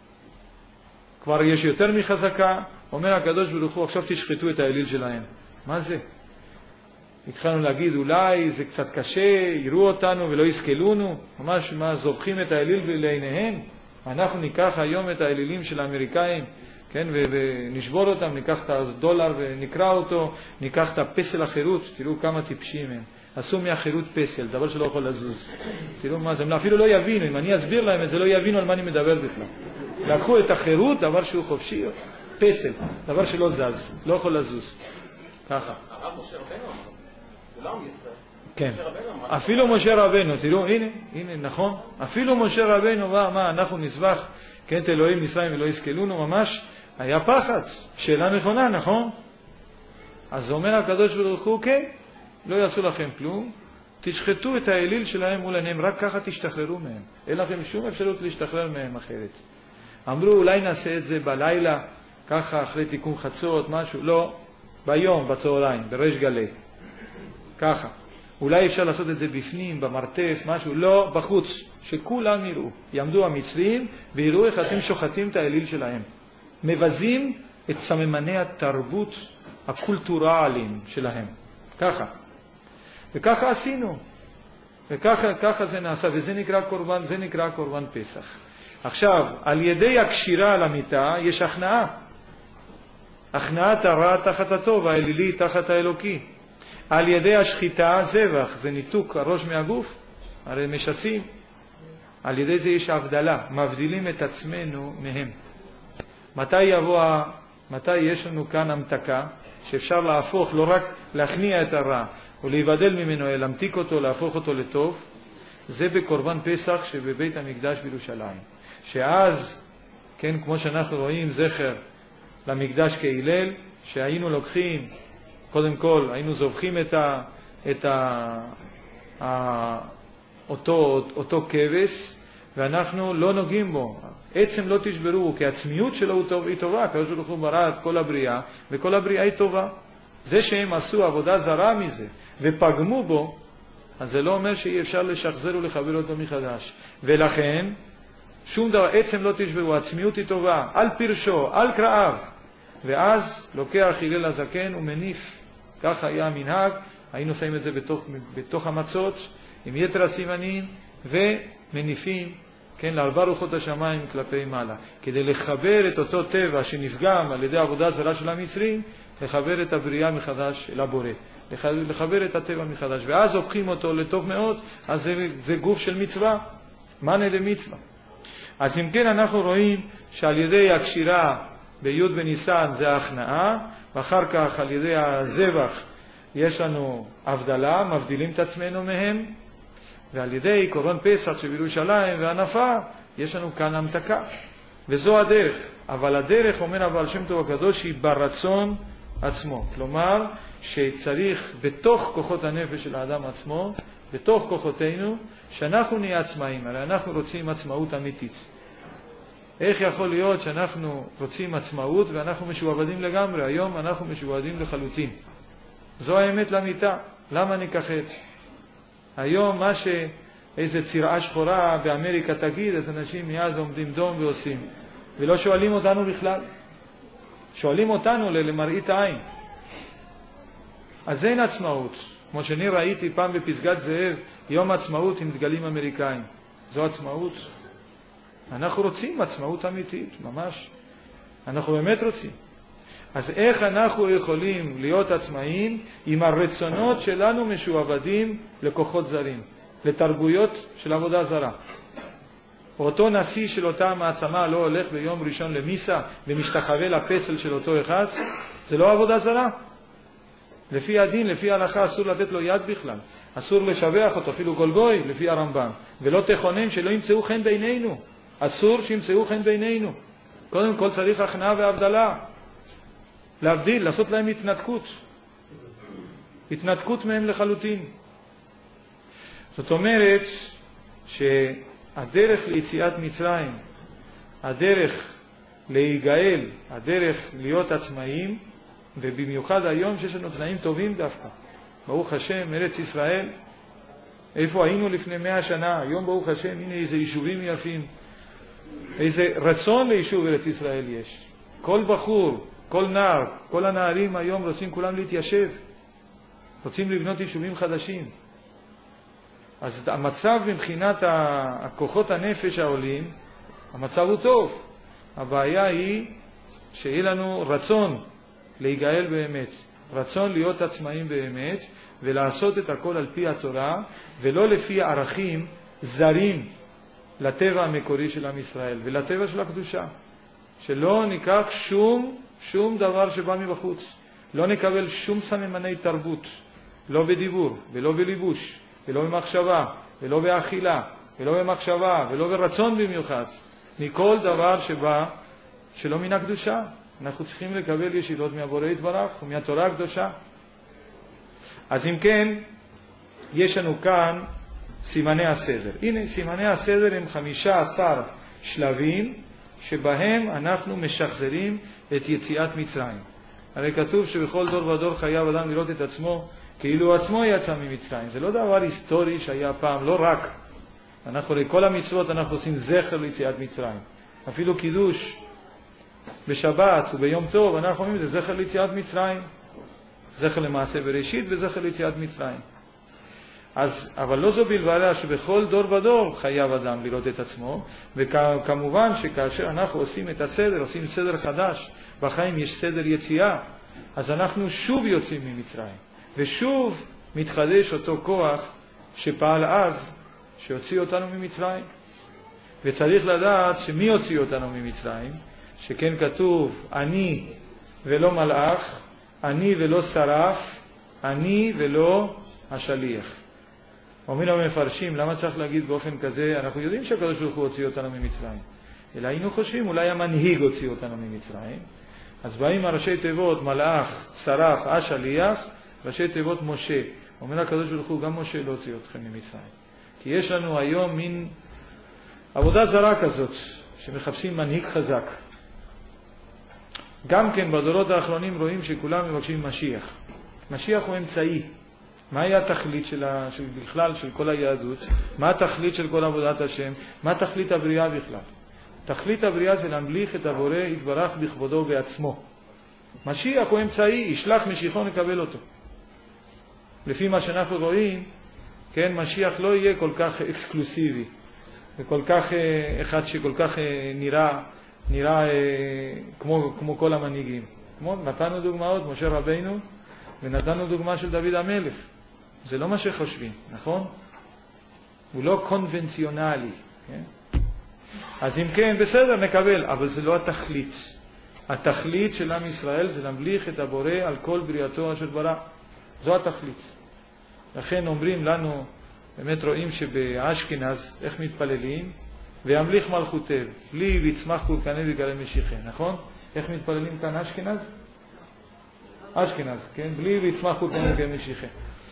כבר יש יותר מחזקה, אומר הקדוש ברוך הוא, עכשיו תשחטו את האליל שלהם. מה זה? התחלנו להגיד, אולי זה קצת קשה, יראו אותנו ולא יסכלונו, ממש זובחים את האליל לעיניהם. אנחנו ניקח היום את האלילים של האמריקאים, כן, ונשבור אותם, ניקח את הדולר ונקרא אותו, ניקח את הפסל החירות, תראו כמה טיפשים הם. עשו מהחירות פסל, דבר שלא יכול לזוז. תראו מה זה, הם אפילו לא יבינו, אם אני אסביר להם את זה, לא יבינו על מה אני מדבר בכלל. לקחו את החירות, דבר שהוא חופשי, פסל, דבר שלא זז, לא יכול לזוז. ככה. הרב משה רבנו, כולם ישראל. כן. אפילו משה רבנו, תראו, הנה, נכון. אפילו משה רבנו, מה, אנחנו נזבח, כן, את אלוהים מצרים ולא יסכלונו, ממש היה פחד. שאלה נכונה, נכון? אז אומר הקדוש ברוך הוא, כן, לא יעשו לכם כלום, תשחטו את האליל שלהם מול עיניהם, רק ככה תשתחררו מהם. אין לכם שום אפשרות להשתחרר מהם אחרת. אמרו, אולי נעשה את זה בלילה, ככה אחרי תיקון חצות, משהו, לא, ביום, בצהריים, בריש גלי. ככה. אולי אפשר לעשות את זה בפנים, במרתף, משהו, לא, בחוץ, שכולם יראו. יעמדו המצרים ויראו איך אתם שוחטים את האליל שלהם. מבזים את סממני התרבות הקולטורליים שלהם. ככה. וככה עשינו. וככה זה נעשה, וזה נקרא קורבן פסח. עכשיו, על ידי הקשירה על המיטה יש הכנעה. הכנעת הרע תחת הטוב, האלילי תחת האלוקי. על ידי השחיטה, זבח, זה ניתוק הראש מהגוף, הרי משסים. על ידי זה יש הבדלה, מבדילים את עצמנו מהם. מתי יש לנו כאן המתקה, שאפשר להפוך, לא רק להכניע את הרע, או להיבדל ממנו, אלא להמתיק אותו, להפוך אותו לטוב, זה בקורבן פסח שבבית המקדש בירושלים. שאז, כן, כמו שאנחנו רואים, זכר למקדש כהילל, שהיינו לוקחים, קודם כל, היינו זובחים אותו כבש, ואנחנו לא נוגעים בו. עצם לא תשברו, כי העצמיות שלו היא טובה. הקדוש ברוך הוא ברא את כל הבריאה, וכל הבריאה היא טובה. זה שהם עשו עבודה זרה מזה, ופגמו בו, אז זה לא אומר שאי אפשר לשחזר ולחבר אותו מחדש. ולכן, שום דבר, עצם לא תשברו, העצמיות היא טובה, על פרשו, על קרעיו. ואז לוקח הלל הזקן ומניף. כך היה המנהג, היינו שמים את זה בתוך המצות, עם יתר הסימנים, ומניפים, כן, לארבע רוחות השמיים כלפי מעלה. כדי לחבר את אותו טבע שנפגם על ידי עבודה זרה של המצרים, לחבר את הבריאה מחדש אל הבורא. לחבר את הטבע מחדש. ואז הופכים אותו לטוב מאוד, אז זה גוף של מצווה. מנה למצווה. אז אם כן אנחנו רואים שעל ידי הקשירה בי' בניסן זה ההכנעה, ואחר כך על ידי הזבח יש לנו הבדלה, מבדילים את עצמנו מהם, ועל ידי קורבן פסח שבירושלים והנפה, יש לנו כאן המתקה. וזו הדרך. אבל הדרך, אומר הבעל שם טוב הקדוש, היא ברצון עצמו. כלומר, שצריך בתוך כוחות הנפש של האדם עצמו, בתוך כוחותינו, שאנחנו נהיה עצמאים. הרי אנחנו רוצים עצמאות אמיתית. איך יכול להיות שאנחנו רוצים עצמאות ואנחנו משועבדים לגמרי? היום אנחנו משועבדים לחלוטין. זו האמת לאמיתה. למה נכחד? היום מה שאיזה צירה שחורה באמריקה תגיד, אז אנשים מיד עומדים דום ועושים. ולא שואלים אותנו בכלל. שואלים אותנו למראית העין. אז אין עצמאות. כמו שאני ראיתי פעם בפסגת זאב, יום עצמאות עם דגלים אמריקאים. זו עצמאות. אנחנו רוצים עצמאות אמיתית, ממש. אנחנו באמת רוצים. אז איך אנחנו יכולים להיות עצמאים אם הרצונות שלנו משועבדים לכוחות זרים, לתרבויות של עבודה זרה? אותו נשיא של אותה מעצמה לא הולך ביום ראשון למיסה ומשתחווה לפסל של אותו אחד? זה לא עבודה זרה. לפי הדין, לפי ההלכה, אסור לתת לו יד בכלל. אסור לשבח אותו, אפילו כל גוי, לפי הרמב"ם. ולא תכונן שלא ימצאו חן בינינו. אסור שימצאו חן בינינו. קודם כל צריך הכנעה והבדלה. להבדיל, לעשות להם התנתקות. התנתקות מהם לחלוטין. זאת אומרת שהדרך ליציאת מצרים, הדרך להיגאל, הדרך להיות עצמאים, ובמיוחד היום שיש לנו תנאים טובים דווקא. ברוך השם, ארץ ישראל, איפה היינו לפני 100 שנה? היום ברוך השם, הנה איזה יישובים יפים. איזה רצון ליישוב ארץ ישראל יש. כל בחור, כל נער, כל הנערים היום רוצים כולם להתיישב. רוצים לבנות יישובים חדשים. אז המצב מבחינת הכוחות הנפש העולים, המצב הוא טוב. הבעיה היא שיהיה לנו רצון להיגאל באמת. רצון להיות עצמאים באמת ולעשות את הכל על פי התורה ולא לפי ערכים זרים לטבע המקורי של עם ישראל ולטבע של הקדושה. שלא ניקח שום דבר שבא מבחוץ. לא נקבל שום סממני תרבות, לא בדיבור ולא בליבוש ולא במחשבה ולא באכילה ולא במחשבה ולא ברצון במיוחד. מכל דבר שבא שלא מן הקדושה. אנחנו צריכים לקבל ישירות מהבורא יתברך ומהתורה הקדושה. אז אם כן, יש לנו כאן סימני הסדר. הנה, סימני הסדר הם 15 שלבים שבהם אנחנו משחזרים את יציאת מצרים. הרי כתוב שבכל דור ודור חייב אדם לראות את עצמו כאילו עצמו יצא ממצרים. זה לא דבר היסטורי שהיה פעם, לא רק. אנחנו לכל המצוות אנחנו עושים זכר ליציאת מצרים. אפילו קידוש בשבת וביום טוב אנחנו אומרים זה זכר ליציאת מצרים. זכר למעשה בראשית וזכר ליציאת מצרים. אבל לא זו בלבד שבכל דור ודור חייב אדם לראות את עצמו, וכמובן שכאשר אנחנו עושים את הסדר, עושים סדר חדש, בחיים יש סדר יציאה, אז אנחנו שוב יוצאים ממצרים, ושוב מתחדש אותו כוח שפעל אז, שהוציא אותנו ממצרים. וצריך לדעת שמי הוציא אותנו ממצרים, שכן כתוב אני ולא מלאך, אני ולא שרף, אני ולא השליח. אומרים המפרשים, למה צריך להגיד באופן כזה? אנחנו יודעים שהקדוש ברוך הוא הוציא אותנו ממצרים. אלא היינו חושבים, אולי המנהיג הוציא אותנו ממצרים. אז באים הראשי תיבות, מלאך, שרף, השליח, ראשי תיבות משה. אומר הקדוש ברוך הוא, גם משה לא הוציא אתכם ממצרים. כי יש לנו היום מין עבודה זרה כזאת, שמחפשים מנהיג חזק. גם כן בדורות האחרונים רואים שכולם מבקשים משיח. משיח הוא אמצעי. מהי התכלית בכלל של כל היהדות? מה התכלית של כל עבודת השם? מה תכלית הבריאה בכלל? תכלית הבריאה זה להמליך את הבורא יתברך בכבודו בעצמו. משיח הוא אמצעי, ישלח משיחו נקבל אותו. לפי מה שאנחנו רואים, כן, משיח לא יהיה כל כך אקסקלוסיבי, וכל כך אחד שכל כך נראה כמו כל המנהיגים. כמו נתנו דוגמאות, משה רבינו, ונתנו דוגמה של דוד המלך. זה לא מה שחושבים, נכון? הוא לא קונבנציונלי. כן? אז אם כן, בסדר, נקבל, אבל זה לא התכלית. התכלית של עם ישראל זה להמליך את הבורא על כל בריאתו אשר ברא. זו התכלית. לכן אומרים לנו באמת רואים שבאשכנז, איך מתפללים? וימליך מלכותיו, בלי ויצמח פולקני ויקרא משיחי, נכון? איך מתפללים כאן אשכנז? אשכנז, כן? בלי ויצמח פולקני ויקרא משיחי.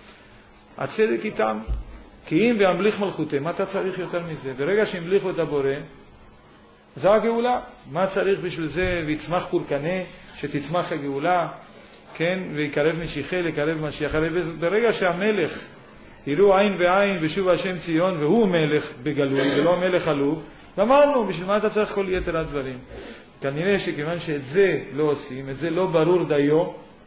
הצדק איתם, כי אם וימליך מלכותיו, מה אתה צריך יותר מזה? ברגע שהמליכו את הבורא, זו הגאולה. מה צריך בשביל זה? ויצמח פולקני, שתצמח הגאולה, כן? ויקרב משיחי, לקרב משיח. ברגע שהמלך יראו עין ועין ושוב השם ציון, והוא מלך בגלוי ולא מלך עלוב, ואמרנו, בשביל מה אתה צריך כל יתר הדברים? כנראה שכיוון שאת זה לא עושים, את זה לא ברור דיו,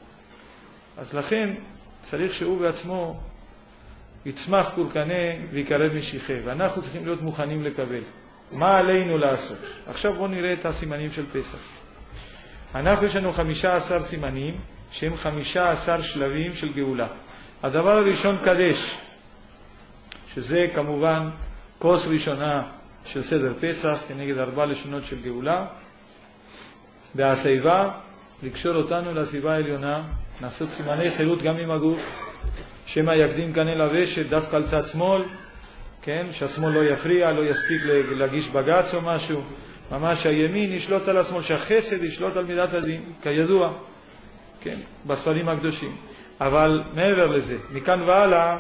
אז לכן צריך שהוא בעצמו יצמח פולקני ויקרב משיחי, ואנחנו צריכים להיות מוכנים לקבל. מה עלינו לעשות? עכשיו בואו נראה את הסימנים של פסח. אנחנו יש לנו 15 סימנים שהם 15 שלבים של גאולה. הדבר הראשון קדש, שזה כמובן כוס ראשונה של סדר פסח כנגד 4 לשונות של גאולה. והסביבה, לקשור אותנו לסביבה העליונה, לעשות סימני חירות גם עם הגוף, שמא יקדים כאן אל הוושט דווקא על צד שמאל, כן? שהשמאל לא יפריע, לא יספיק להגיש בגץ או משהו, ממש הימין ישלוט על השמאל, שהחסד ישלוט על מידת הדין, כידוע, כן? בספרים הקדושים. אבל מעבר לזה, מכאן והלאה,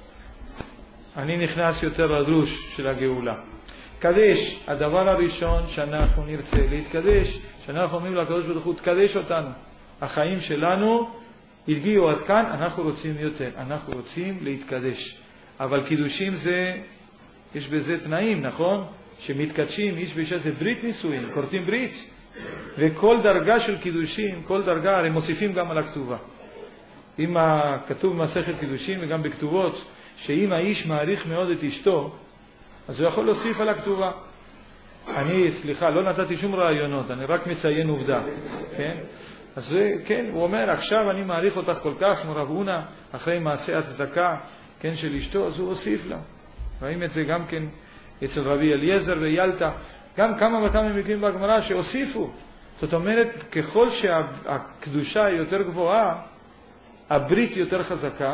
אני נכנס יותר לדרוש של הגאולה. קדש, הדבר הראשון שאנחנו נרצה להתקדש, שאנחנו אומרים לקדוש ברוך הוא, תקדש אותנו. החיים שלנו הגיעו עד כאן, אנחנו רוצים יותר, אנחנו רוצים להתקדש. אבל קידושים זה, יש בזה תנאים, נכון? שמתקדשים, איש ואישה זה ברית נישואים, כורתים ברית. וכל דרגה של קידושים, כל דרגה, הרי מוסיפים גם על הכתובה. אם כתוב במסכת קידושים וגם בכתובות, שאם האיש מעריך מאוד את אשתו, אז הוא יכול להוסיף על הכתובה. סליחה, לא נתתי שום רעיונות, אני רק מציין עובדה, כן? אז כן, הוא אומר, עכשיו אני מעריך אותך כל כך, כמו רב הונא, אחרי מעשה הצדקה, כן, של אשתו, אז הוא הוסיף לה. רואים את זה גם כן אצל רבי אליעזר וילתא, גם כמה וכמה מקרים בגמרא שהוסיפו. זאת אומרת, ככל שהקדושה היא יותר גבוהה, הברית יותר חזקה,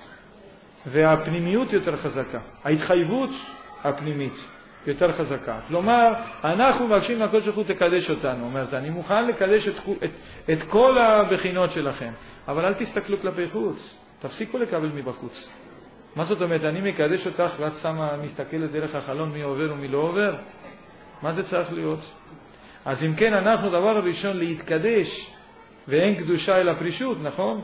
והפנימיות יותר חזקה. ההתחייבות הפנימית יותר חזקה. כלומר, אנחנו מבקשים מהקדוש ברוך הוא תקדש אותנו. אומרת, אני מוכן לקדש את כל הבחינות שלכם, אבל אל תסתכלו כלפי חוץ. תפסיקו לקבל מבחוץ. מה זאת אומרת? אני מקדש אותך ואת שמה, מסתכלת דרך החלון מי עובר ומי לא עובר? מה זה צריך להיות? אז אם כן, אנחנו דבר ראשון להתקדש, ואין קדושה אלא פרישות, נכון?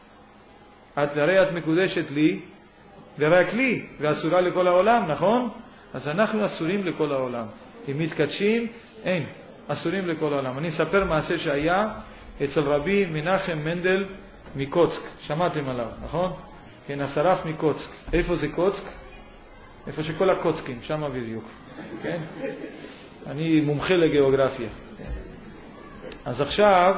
הרי את מקודשת לי, ורק לי, ואסורה לכל העולם, נכון? אז אנחנו אסורים לכל העולם. אם מתקדשים, אין, אסורים לכל העולם. אני אספר מעשה שהיה אצל רבי מנחם מנדל מקוצק, שמעתם עליו, נכון? כן, השרף מקוצק. איפה זה קוצק? איפה שכל הקוצקים, שם בדיוק. כן? אני מומחה לגיאוגרפיה. אז עכשיו,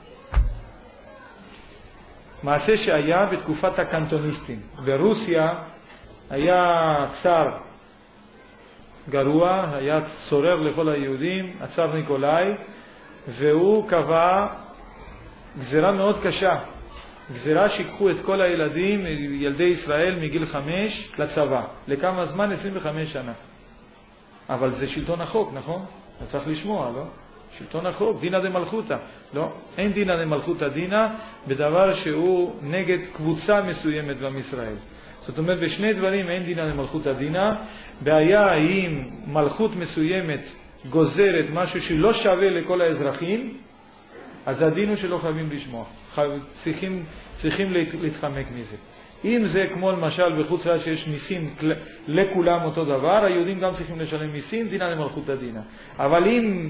מעשה שהיה בתקופת הקנטוניסטים. ברוסיה היה צר גרוע, היה צורר לכל היהודים, הצר ניקולאי, והוא קבע גזירה מאוד קשה. גזירה שיקחו את כל הילדים, ילדי ישראל מגיל 5 לצבא. לכמה זמן? 25 שנה. אבל זה שלטון החוק, נכון? אתה צריך לשמוע, לא? שלטון החוק, דינא דמלכותא. לא, אין דינא דמלכותא דינא בדבר שהוא נגד קבוצה מסוימת בעם ישראל. זאת אומרת, בשני דברים אין דינא דמלכותא דינא. בעיה אם מלכות מסוימת גוזרת משהו שלא שווה לכל האזרחים, אז הדין הוא שלא חייבים לשמוע. צריכים להתחמק מזה. אם זה כמו למשל בחוץ לארץ שיש מיסים לכולם אותו דבר, היהודים גם צריכים לשלם מיסים, דינא דמלכותא דינא. אבל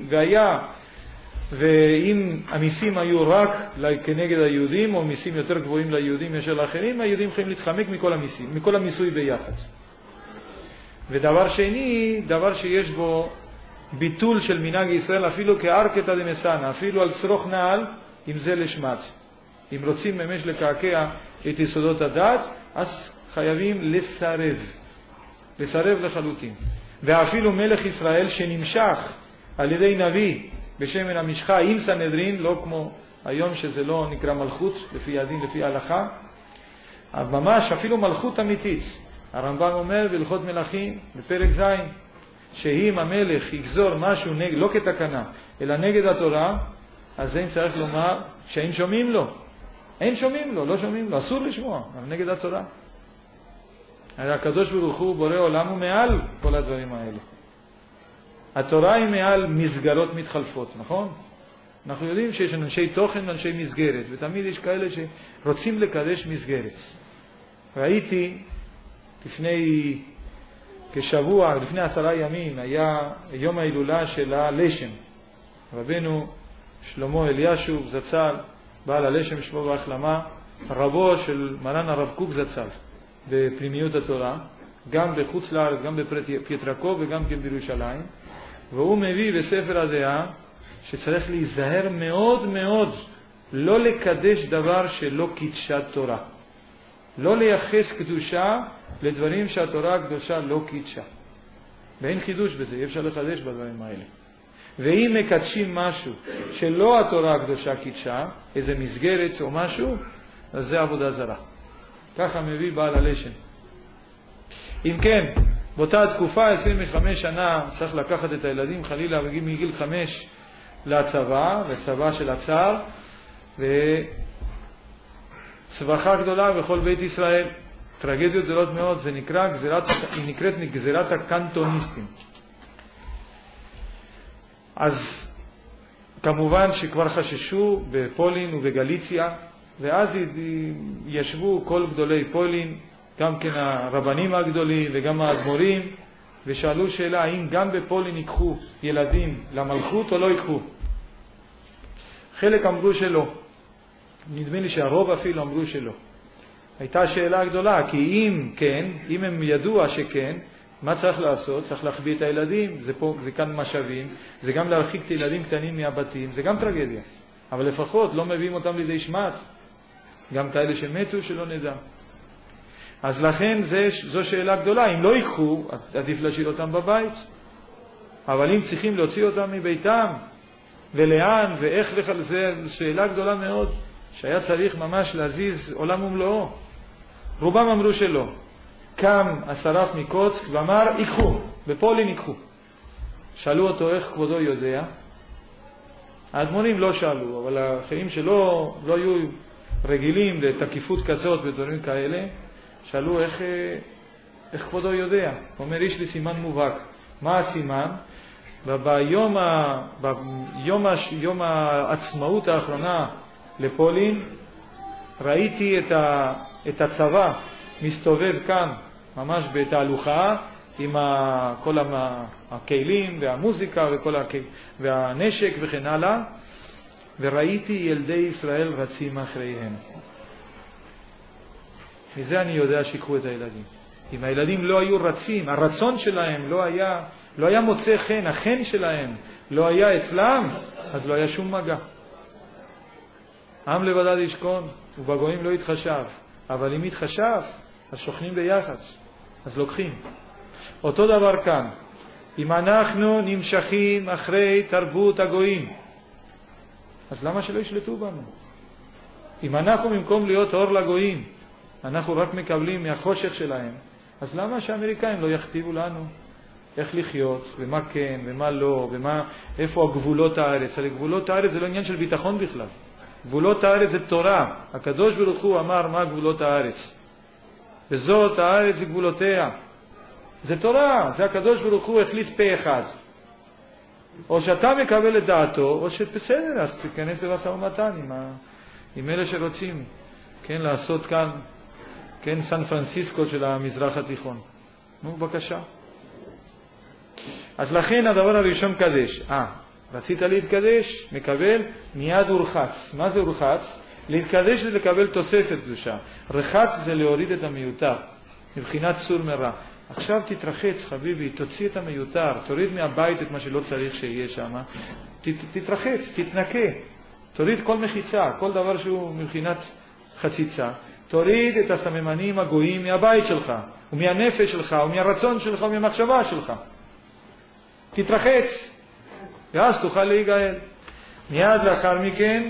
ואם המיסים היו רק כנגד היהודים, או מיסים יותר גבוהים ליהודים מאשר לאחרים, היהודים יכולים להתחמק מכל המיסים, מכל המיסוי ביחד. ודבר שני, דבר שיש בו ביטול של מנהג ישראל, אפילו כארקתא דמסנא, אפילו על שרוך נעל, אם זה לשמת. אם רוצים ממש לקעקע את יסודות הדת, אז חייבים לסרב לחלוטין. ואפילו מלך ישראל שנמשך על ידי נביא בשמן המשחה עם סנהדרין, לא כמו היום שזה לא נקרא מלכות לפי הדין, לפי ההלכה, ממש אפילו מלכות אמיתית. הרמב"ם אומר בהלכות מלכים, בפרק ז', שאם המלך יגזור משהו לא כתקנה, אלא נגד התורה, אז אין צריך לומר שאין שומעים לו. אין שומעים לו, לא שומעים לו, אסור לשמוע, אבל נגד התורה. הרי הקדוש ברוך הוא בורא עולם הוא מעל כל הדברים האלה. התורה היא מעל מסגרות מתחלפות, נכון? אנחנו יודעים שיש אנשי תוכן ואנשי מסגרת, ותמיד יש כאלה שרוצים לקדש מסגרת. ראיתי לפני כשבוע, לפני 10 ימים, היה יום ההילולה של הלשם. רבנו שלמה אלישוב זצ"ל, בעל הלשם שמו בהחלמה, רבו של מרן הרב קוק זצ"ל, בפנימיות התורה, גם בחוץ לארץ, גם בפטרקוב וגם כן בירושלים, והוא מביא בספר הדעה שצריך להיזהר מאוד מאוד לא לקדש דבר שלא קידשה תורה. לא לייחס קדושה לדברים שהתורה הקדושה לא קידשה. ואין חידוש בזה, אי אפשר לחדש בדברים האלה. ואם מקדשים משהו שלא התורה הקדושה קידשה, איזה מסגרת או משהו, אז זה עבודה זרה. ככה מביא בעל הלשם. אם כן, באותה תקופה, 25 שנה, צריך לקחת את הילדים חלילה מגיל 5 לצבא, וצבא של הצער, וצבחה גדולה בכל בית ישראל. טרגדיות גדולות מאוד, היא נקראת גזירת הקנטוניסטים. אז כמובן שכבר חששו בפולין ובגליציה, ואז ישבו כל גדולי פולין, גם כן הרבנים הגדולים וגם האדמו"רים, ושאלו שאלה, האם גם בפולין ייקחו ילדים למלכות או לא ייקחו? חלק אמרו שלא. נדמה לי שהרוב אפילו אמרו שלא. הייתה שאלה גדולה, כי אם כן, אם הם ידוע שכן, מה צריך לעשות? צריך להחביא את הילדים, זה כאן משאבים, זה גם להרחיק את הילדים קטנים מהבתים, זה גם טרגדיה. אבל לפחות לא מביאים אותם לידי שמעת, גם כאלה שמתו שלא נדע. אז לכן זו שאלה גדולה, אם לא ייקחו, עדיף להשאיר אותם בבית. אבל אם צריכים להוציא אותם מביתם, ולאן ואיך לכך, זו שאלה גדולה מאוד, שהיה צריך ממש להזיז עולם ומלואו. רובם אמרו שלא. קם השרף מקוצק ואמר, ייקחו, בפולין ייקחו. שאלו אותו איך כבודו יודע. האדמו"רים לא שאלו, אבל האחרים שלא היו רגילים לתקיפות כזאת ודברים כאלה, שאלו איך כבודו יודע. הוא אומר, יש לי סימן מובהק. מה הסימן? וביום העצמאות האחרונה לפולין, ראיתי את הצבא מסתובב כאן, ממש בתהלוכה, עם כל הכלים והמוזיקה והנשק וכן הלאה, וראיתי ילדי ישראל רצים אחריהם. מזה אני יודע שיקחו את הילדים. אם הילדים לא היו רצים, הרצון שלהם לא היה מוצא חן, החן שלהם לא היה אצלם, אז לא היה שום מגע. עם לבדד ישכון, ובגויים לא יתחשב. אבל אם יתחשב, אז שוכנים ביחד, אז לוקחים. אותו דבר כאן. אם אנחנו נמשכים אחרי תרבות הגויים, אז למה שלא ישלטו בנו? אם אנחנו במקום להיות אור לגויים, אנחנו רק מקבלים מהחושך שלהם, אז למה שהאמריקאים לא יכתיבו לנו איך לחיות, ומה כן, ומה לא, איפה הגבולות הארץ? הרי גבולות הארץ זה לא עניין של ביטחון בכלל. גבולות הארץ זה תורה. הקדוש ברוך הוא אמר מה גבולות הארץ. וזאת הארץ וגבולותיה. זה תורה, זה הקדוש ברוך הוא החליט פה אחד. או שאתה מקבל את דעתו, או שבסדר, אז תיכנס למשא ומתן עם אלה שרוצים, כן, לעשות כאן, כן, סן פרנסיסקו של המזרח התיכון. נו, בבקשה. אז לכן הדבר הראשון קדש. רצית להתקדש, מקבל, מיד הורחץ. מה זה הורחץ? להתקדש זה לקבל תוספת קדושה. רחץ זה להוריד את המיותר, מבחינת סור מרע. עכשיו תתרחץ, חביבי, תוציא את המיותר, תוריד מהבית את מה שלא צריך שיהיה שם. תתרחץ, תתנקה, תוריד כל מחיצה, כל דבר שהוא מבחינת חציצה. תוריד את הסממנים הגויים מהבית שלך, ומהנפש שלך, ומהרצון שלך, ומהמחשבה שלך. תתרחץ, ואז תוכל להיגאל. מיד לאחר מכן,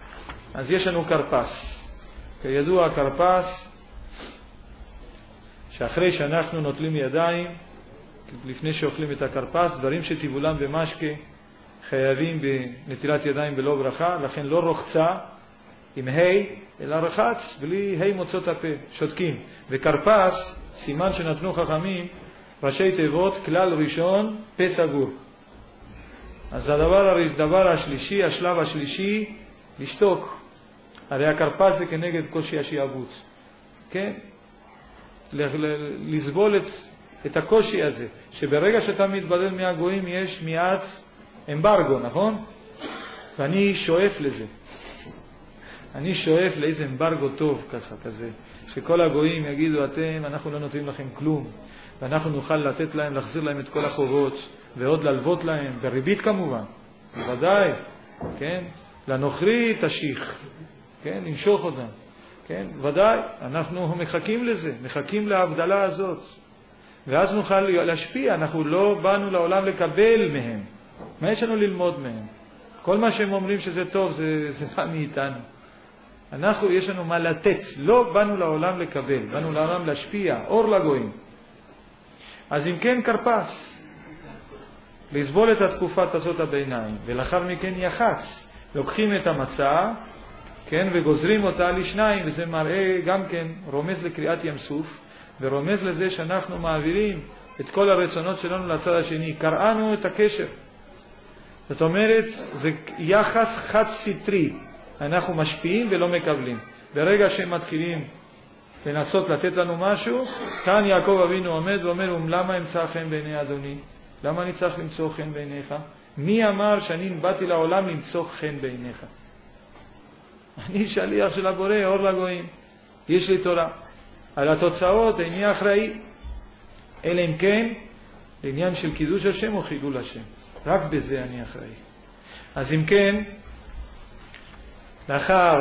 אז יש לנו קרפס. כידוע, קרפס, שאחרי שאנחנו נוטלים ידיים, לפני שאוכלים את הכרפס, דברים שטיבולם במשקה, חייבים בנטילת ידיים בלא ברכה, לכן לא רוחצה עם ה' אלא רחץ בלי ה' מוצאות הפה, שותקים. וכרפס, סימן שנתנו חכמים, ראשי תיבות, כלל ראשון, פה סגור. אז הדבר השלישי, השלב השלישי, לשתוק. הרי הכרפס זה כנגד קושי השיעבוד. כן? לסבול את הקושי הזה, שברגע שאתה מתבדל מהגויים יש מיד אמברגו, נכון? ואני שואף לזה. אני שואף לאיזה אמברגו טוב ככה, כזה. שכל הגויים יגידו, אנחנו לא נותנים לכם כלום. ואנחנו נוכל לתת להם, להחזיר להם את כל החובות, ועוד ללוות להם, בריבית כמובן. בוודאי, כן? לנוכרי תשיך, כן? לנשוך אותם. כן? ודאי, אנחנו מחכים לזה, מחכים להבדלה הזאת. ואז נוכל להשפיע, אנחנו לא באנו לעולם לקבל מהם. מה יש לנו ללמוד מהם? כל מה שהם אומרים שזה טוב, זה בא מאיתנו. יש לנו מה לתת, לא באנו לעולם לקבל, באנו לעולם להשפיע, אור לגויים. אז אם כן כרפס, לסבול את התקופת הזאת הביניים, ולאחר מכן יחץ, לוקחים את המצה, כן, וגוזרים אותה לשניים, וזה מראה גם כן, רומז לקריאת ים סוף, ורומז לזה שאנחנו מעבירים את כל הרצונות שלנו לצד השני, קראנו את הקשר. זאת אומרת, זה יחס חד סטרי, אנחנו משפיעים ולא מקבלים. ברגע שהם מתחילים לנסות לתת לנו משהו, כאן יעקב אבינו עומד ואומר, למה אמצא חן בעיני אדוני? למה אני צריך למצוא חן בעיניך? מי אמר שאני באתי לעולם למצוא חן בעיניך? אני שליח של הבורא, אור לגויים. יש לי תורה. על התוצאות איני אחראי. אלא אם כן, לעניין של קידוש השם או חילול השם. רק בזה אני אחראי. אז אם כן, לאחר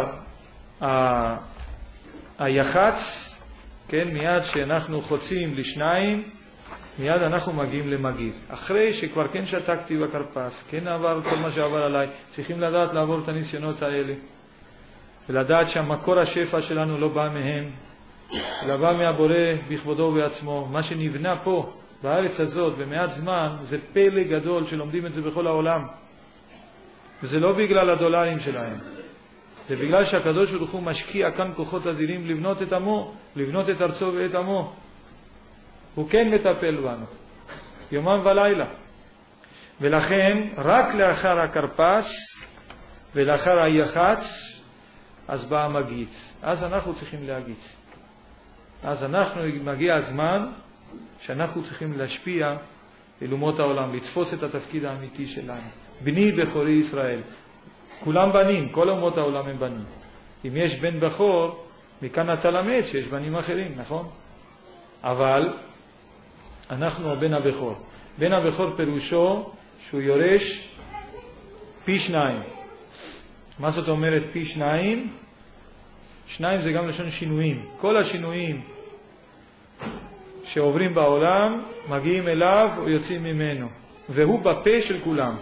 היחץ, כן, מיד שאנחנו חוצים לשניים, מיד אנחנו מגיעים למגיד. אחרי שכבר כן שתקתי בכרפס, כן עבר כל מה שעבר עליי, צריכים לדעת לעבור את הניסיונות האלה. ולדעת שהמקור השפע שלנו לא בא מהם, אלא בא מהבורא בכבודו ובעצמו. מה שנבנה פה, בארץ הזאת, במעט זמן, זה פלא גדול שלומדים את זה בכל העולם. וזה לא בגלל הדולרים שלהם. זה בגלל שהקדוש ברוך הוא משקיע כאן כוחות אדירים לבנות את עמו, לבנות את ארצו ואת עמו. הוא כן מטפל בנו, יומם ולילה. ולכן, רק לאחר הכרפס ולאחר היחץ, אז בא המגיד. אז אנחנו צריכים להגיד. אז מגיע הזמן שאנחנו צריכים להשפיע אל אומות העולם, לתפוס את התפקיד האמיתי שלנו. בני בכורי ישראל. כולם בנים, כל אומות העולם הם בנים. אם יש בן בכור, מכאן אתה למד שיש בנים אחרים, נכון? אבל אנחנו הבן הבכור. בן הבכור פירושו שהוא יורש פי שניים. מה זאת אומרת פי שניים? שניים זה גם לשון שינויים. כל השינויים שעוברים בעולם מגיעים אליו או יוצאים ממנו. והוא בפה של כולם.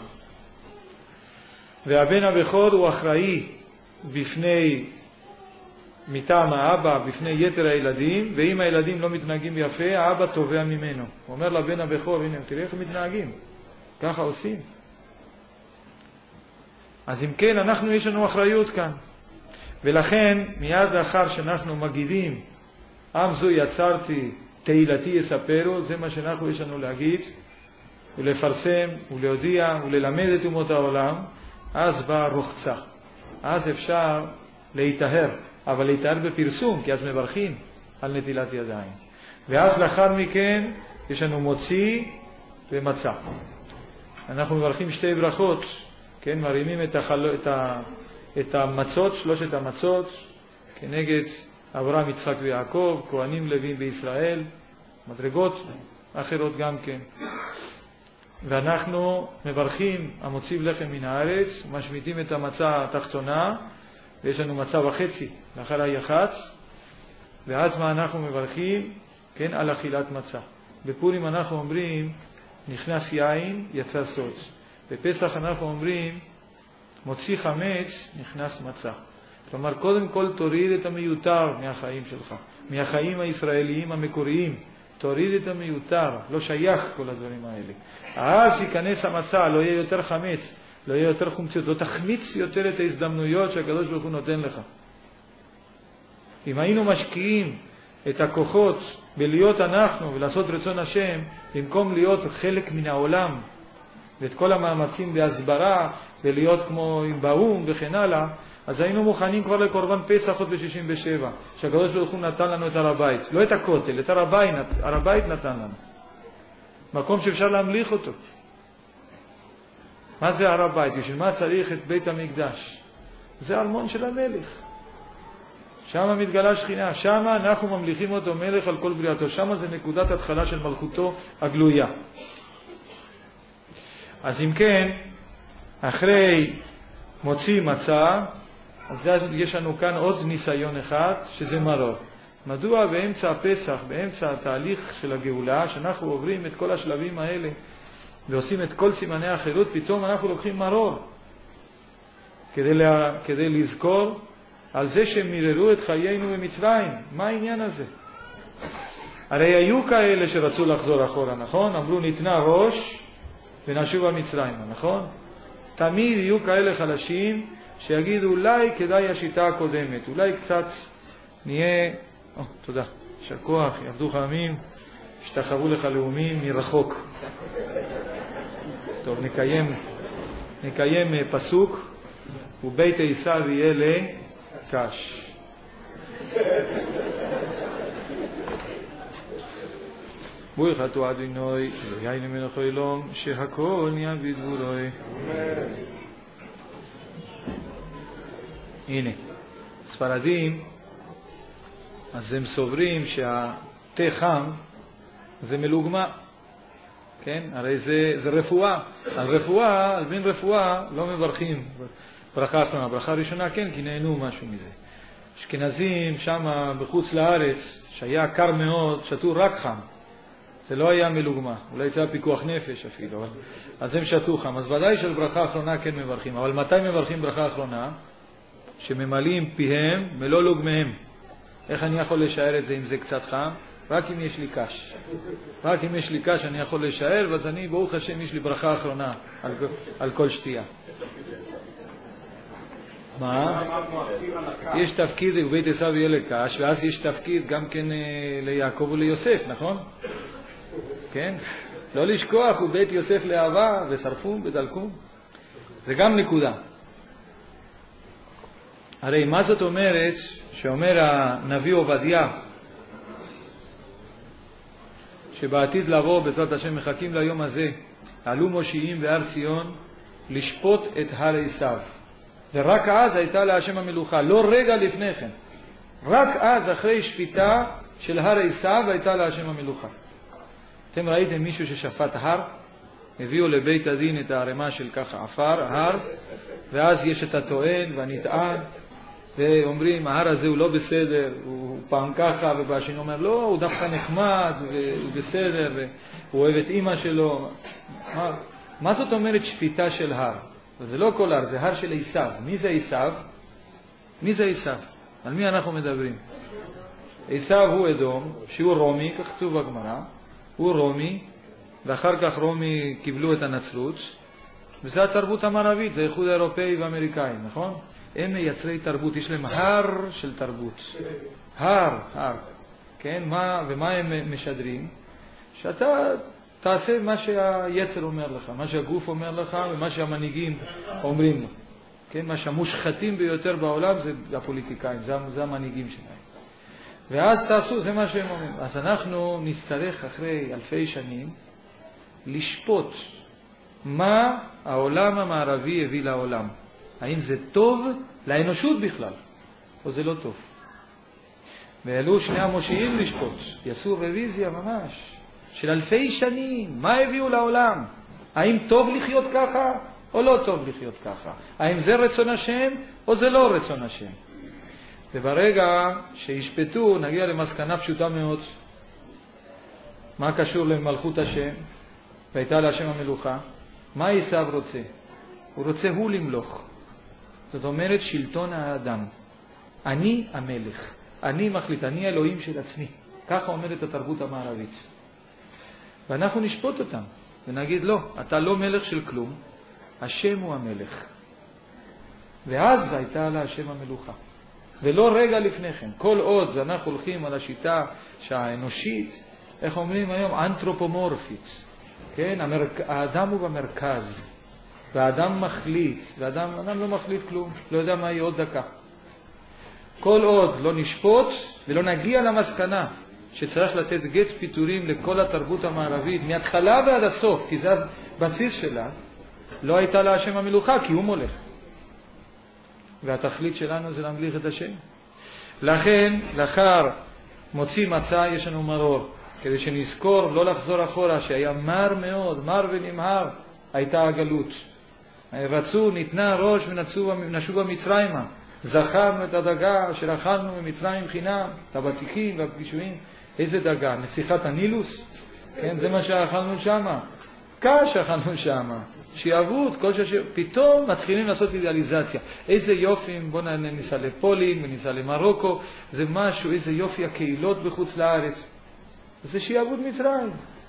והבן הבכור הוא אחראי בפני מטעם האבא, בפני יתר הילדים, ואם הילדים לא מתנהגים יפה, האבא תובע ממנו. הוא אומר לבן הבכור, הנה, תראה איך מתנהגים. ככה עושים. אז אם כן, יש לנו אחריות כאן. ולכן, מיד לאחר שאנחנו מגידים, עם זו יצרתי, תהילתי יספרו, זה מה יש לנו להגיד, ולפרסם, ולהודיע, וללמד את אומות העולם, אז באה רוחצה. אז אפשר להיטהר, אבל להיטהר בפרסום, כי אז מברכים על נטילת ידיים. ואז לאחר מכן, יש לנו מוציא ומצה. אנחנו מברכים שתי ברכות, כן, מרימים את המצות, שלושת המצות, כנגד אברהם, יצחק ויעקב, כהנים לוויים בישראל, מדרגות אחרות גם כן. ואנחנו מברכים המוציב לחם מן הארץ, משמיטים את המצה התחתונה, ויש לנו מצה וחצי לאחר היחץ, ואז מה אנחנו מברכים? כן, על אכילת מצה. בפורים אנחנו אומרים, נכנס יין, יצא סוד. בפסח אנחנו אומרים, מוציא חמץ, נכנס מצה. כלומר, קודם כל תוריד את המיותר מהחיים שלך. מהחיים הישראליים המקוריים. תוריד את המיותר, לא שייך כל הדברים האלה. אז ייכנס המצע, לא יהיה יותר חמץ, לא יהיה יותר חומציות, לא תחמיץ יותר את ההזדמנויות שהקדוש ברוך הוא נותן לך. אם היינו משקיעים את הכוחות בלהיות אנחנו ולעשות רצון השם, במקום להיות חלק מן העולם, ואת כל המאמצים בהסברה, ולהיות כמו עם באום וכן הלאה, אז היינו מוכנים כבר לקורבן פסח עוד ב-67, שהקדוש ברוך הוא נתן לנו את הר הבית. לא את הכותל, את הר הבית נתן לנו. מקום שאפשר להמליך אותו. מה זה הר הבית? בשביל מה צריך את בית המקדש? זה ארמון של המלך. שם מתגלה שכינה, שם אנחנו ממליכים אותו מלך על כל בריאתו. שם זה נקודת התחלה של מלכותו הגלויה. אז אם כן, אחרי מוציא מצה, אז יש לנו כאן עוד ניסיון אחד, שזה מרור. מדוע באמצע הפסח, באמצע התהליך של הגאולה, שאנחנו עוברים את כל השלבים האלה, ועושים את כל סימני החירות, פתאום אנחנו לוקחים מרור, כדי לזכור על זה שהם מיררו את חיינו במצרים. מה העניין הזה? הרי היו כאלה שרצו לחזור אחורה, נכון? אמרו ניתנה ראש ונשוב המצרים, נכון? תמיד יהיו כאלה חלשים שיגידו אולי כדאי השיטה הקודמת, אולי קצת נהיה, תודה, שכוח, יעבדו חמים, השתחוו לך לאומים מרחוק. טוב, נקיים פסוק, ובית עשיו יהיה לקש. בורך אתה אדוני, אלוהינו מלך העולם, שהכל נהיה בדברו. הנה, ספרדים, אז הם סוברים שהתה חם זה מלוגמה, כן? הרי זה רפואה. על בין רפואה לא מברכים ברכה אחרונה. ברכה ראשונה כן, כי נהנו משהו מזה. אשכנזים שם בחוץ לארץ, שהיה קר מאוד, שתו רק חם. זה לא היה מלוגמה, אולי זה היה פיקוח נפש אפילו, אז הם שתו חם. אז ודאי של ברכה אחרונה כן מברכים. אבל מתי מברכים ברכה אחרונה? שממלאים פיהם מלוא לוגמיהם. איך אני יכול לשער את זה אם זה קצת חם? רק אם יש לי קש. רק אם יש לי קש אני יכול לשער, ואז אני, ברוך השם, יש לי ברכה אחרונה על כל שתייה. מה? יש תפקיד לבית עשיו יהיה לקש, ואז יש תפקיד גם כן ליעקב וליוסף, נכון? כן? לא לשכוח, ובית יוסף לאהבה, ושרפו ודלקו. זה גם נקודה. הרי מה זאת אומרת שאומר הנביא עובדיה, שבעתיד לבוא בעזרת השם מחכים ליום הזה, עלו מושיעים בהר ציון לשפוט את הר עשיו, ורק אז הייתה להשם המלוכה, לא רגע לפני כן, רק אז אחרי שפיטה של הר עשיו הייתה להשם המלוכה. אתם ראיתם מישהו ששפט הר? הביאו לבית הדין את הערימה של ככה עפר, הר, ואז יש את הטוען והנטען, ואומרים ההר הזה הוא לא בסדר, הוא פעם ככה, ובשני אומר לא, הוא דווקא נחמד והוא בסדר והוא אוהב את אמא שלו. מה זאת אומרת שפיטה של הר? זה לא כל הר, זה הר של עשיו. מי זה עשיו? מי זה עשיו? על מי אנחנו מדברים? עשיו הוא אדום, שהוא רומי, כך כתוב בגמרא, הוא רומי, ואחר כך רומי קיבלו את הנצרות, וזה התרבות המערבית, זה האיחוד האירופאי והאמריקאי, נכון? הם מייצרי תרבות, יש להם הר של תרבות. הר. כן, ומה הם משדרים? שאתה תעשה מה שהיצר אומר לך, מה שהגוף אומר לך, ומה שהמנהיגים אומרים לו. כן, מה שהמושחתים ביותר בעולם זה הפוליטיקאים, זה המנהיגים שלהם. ואז תעשו, זה מה שהם אומרים. אז אנחנו נצטרך אחרי אלפי שנים לשפוט מה העולם המערבי הביא לעולם. האם זה טוב לאנושות בכלל, או זה לא טוב? ואלו שני המושיעים לשפוט, יעשו רוויזיה ממש, של אלפי שנים, מה הביאו לעולם? האם טוב לחיות ככה, או לא טוב לחיות ככה? האם זה רצון השם, או זה לא רצון השם? וברגע שישפטו, נגיע למסקנה פשוטה מאוד. מה קשור למלכות השם? והייתה להשם המלוכה. מה עשיו רוצה? הוא רוצה למלוך. זאת אומרת שלטון האדם. אני המלך. אני מחליט, אני אלוהים של עצמי. ככה אומרת התרבות המערבית. ואנחנו נשפוט אותם, ונגיד לא, אתה לא מלך של כלום, השם הוא המלך. ואז הייתה לה השם המלוכה. ולא רגע לפני כן. כל עוד אנחנו הולכים על השיטה שהאנושית, איך אומרים היום, אנתרופומורפית. כן? האדם הוא במרכז, והאדם מחליט, והאדם לא מחליט כלום, לא יודע מה יהיה עוד דקה. כל עוד לא נשפוט ולא נגיע למסקנה שצריך לתת גט פיטורים לכל התרבות המערבית, מההתחלה ועד הסוף, כי זה הבסיס שלה, לא הייתה לה השם המלוכה, כי הוא מולך. והתכלית שלנו זה להמליך את השם. לכן, לאחר מוציא מצה, יש לנו מרור. כדי שנזכור לא לחזור אחורה, שהיה מר מאוד, מר ונמהר, הייתה הגלות. רצו, ניתנה ראש ונשו במצרימה. זכרנו את הדגה שאכלנו במצרים חינם, את הבתיקים והפגישועים. איזה דגה? נסיכת הנילוס? כן, זה מה שאכלנו שמה. קש אכלנו שמה. שיעבוד, פתאום מתחילים לעשות אידיאליזציה. איזה יופי, בוא ניסע לפולין וניסע למרוקו, זה משהו, איזה יופי הקהילות בחוץ לארץ. זה שיעבוד מצרים.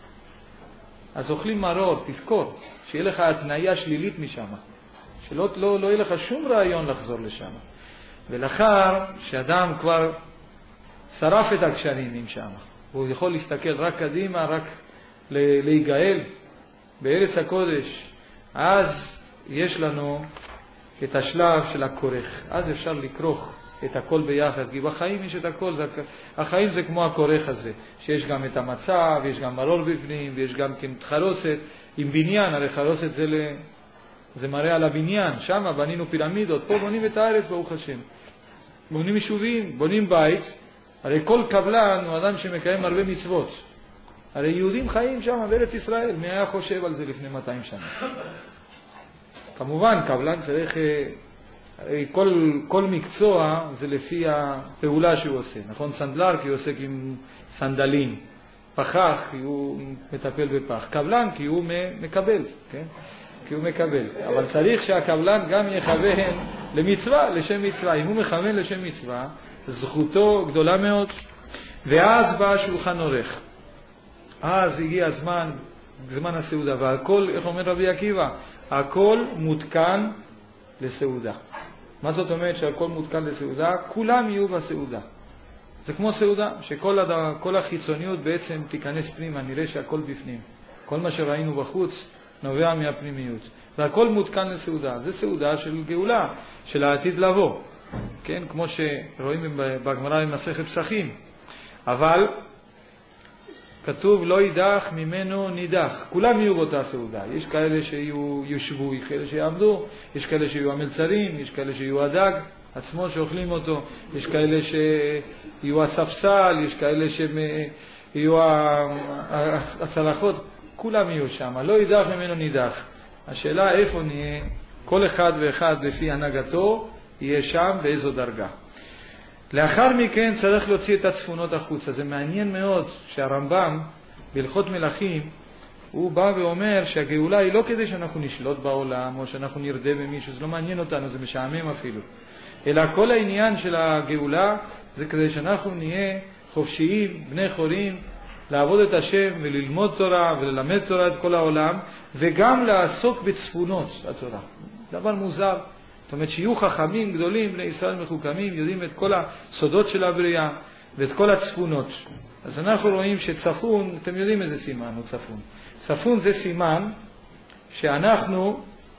אז אוכלים מרור, תזכור, שיהיה לך התניה שלילית משם. שלא לא יהיה לך שום רעיון לחזור לשם. ולאחר שאדם כבר שרף את הקשרים עם שם, הוא יכול להסתכל רק קדימה, רק להיגאל בארץ הקודש, אז יש לנו את השלב של הכורך. אז אפשר לכרוך את הכל ביחד, כי בחיים יש את הכל. החיים זה כמו הכורך הזה, שיש גם את המצה, ויש גם מרור בפנים, ויש גם כן חרוסת עם בניין. הרי חרוסת זה מראה על הבניין. שם בנינו פירמידות, פה בונים את הארץ ברוך השם. בונים יישובים, בונים בית. הרי כל קבלן הוא אדם שמקיים הרבה מצוות. הרי יהודים חיים שם בארץ ישראל. מי היה חושב על זה לפני 200 שנה? כמובן, קבלן צריך... כל מקצוע זה לפי הפעולה שהוא עושה. נכון? סנדלר כי הוא עוסק עם סנדלים. פחח כי הוא מטפל בפח. קבלן כי הוא מקבל. כן? כי הוא מקבל. אבל צריך שהקבלן גם יכוון למצווה, לשם מצווה. אם הוא מכוון לשם מצווה, זכותו גדולה מאוד. ואז בא שולחן עורך. אז הגיע זמן הסעודה. והכל, איך אומר רבי עקיבא? הכל מותקן לסעודה. מה זאת אומרת שהכל מותקן לסעודה? כולם יהיו בסעודה. זה כמו סעודה, שכל החיצוניות בעצם תיכנס פנימה, נראה שהכל בפנים. כל מה שראינו בחוץ נובע מהפנימיות. והכל מותקן לסעודה. זה סעודה של גאולה, של העתיד לבוא. כן? כמו שרואים בגמרא במסכת פסחים. אבל כתוב לא יידח ממנו נידח. כולם יהיו באותה סעודה. יש כאלה שיושבו, יש כאלה שיעמדו, יש כאלה שיהיו המלצרים, יש כאלה שיהיו הדג עצמו שאוכלים אותו, יש כאלה שיהיו הספסל, יש כאלה שיהיו הצלחות. כולם יהיו שם. לא יידח ממנו נידח. השאלה איפה נהיה, כל אחד ואחד לפי הנהגתו יהיה שם באיזו דרגה. לאחר מכן צריך להוציא את הצפונות החוצה. זה מעניין מאוד שהרמב"ם בהלכות מלכים הוא בא ואומר שהגאולה היא לא כדי שאנחנו נשלוט בעולם או שאנחנו נרדה במישהו, זה לא מעניין אותנו, זה משעמם אפילו. אלא כל העניין של הגאולה זה כדי שאנחנו נהיה חופשיים, בני חורים, לעבוד את השם וללמוד תורה וללמד תורה את כל העולם, וגם לעסוק בצפונות התורה. דבר מוזר. זאת אומרת שיהיו חכמים גדולים, בני ישראל מחוכמים, יודעים את כל הסודות של הבריאה ואת כל הצפונות. אז אנחנו רואים שצפון, אתם יודעים איזה סימן הוא צפון. צפון זה סימן שאנחנו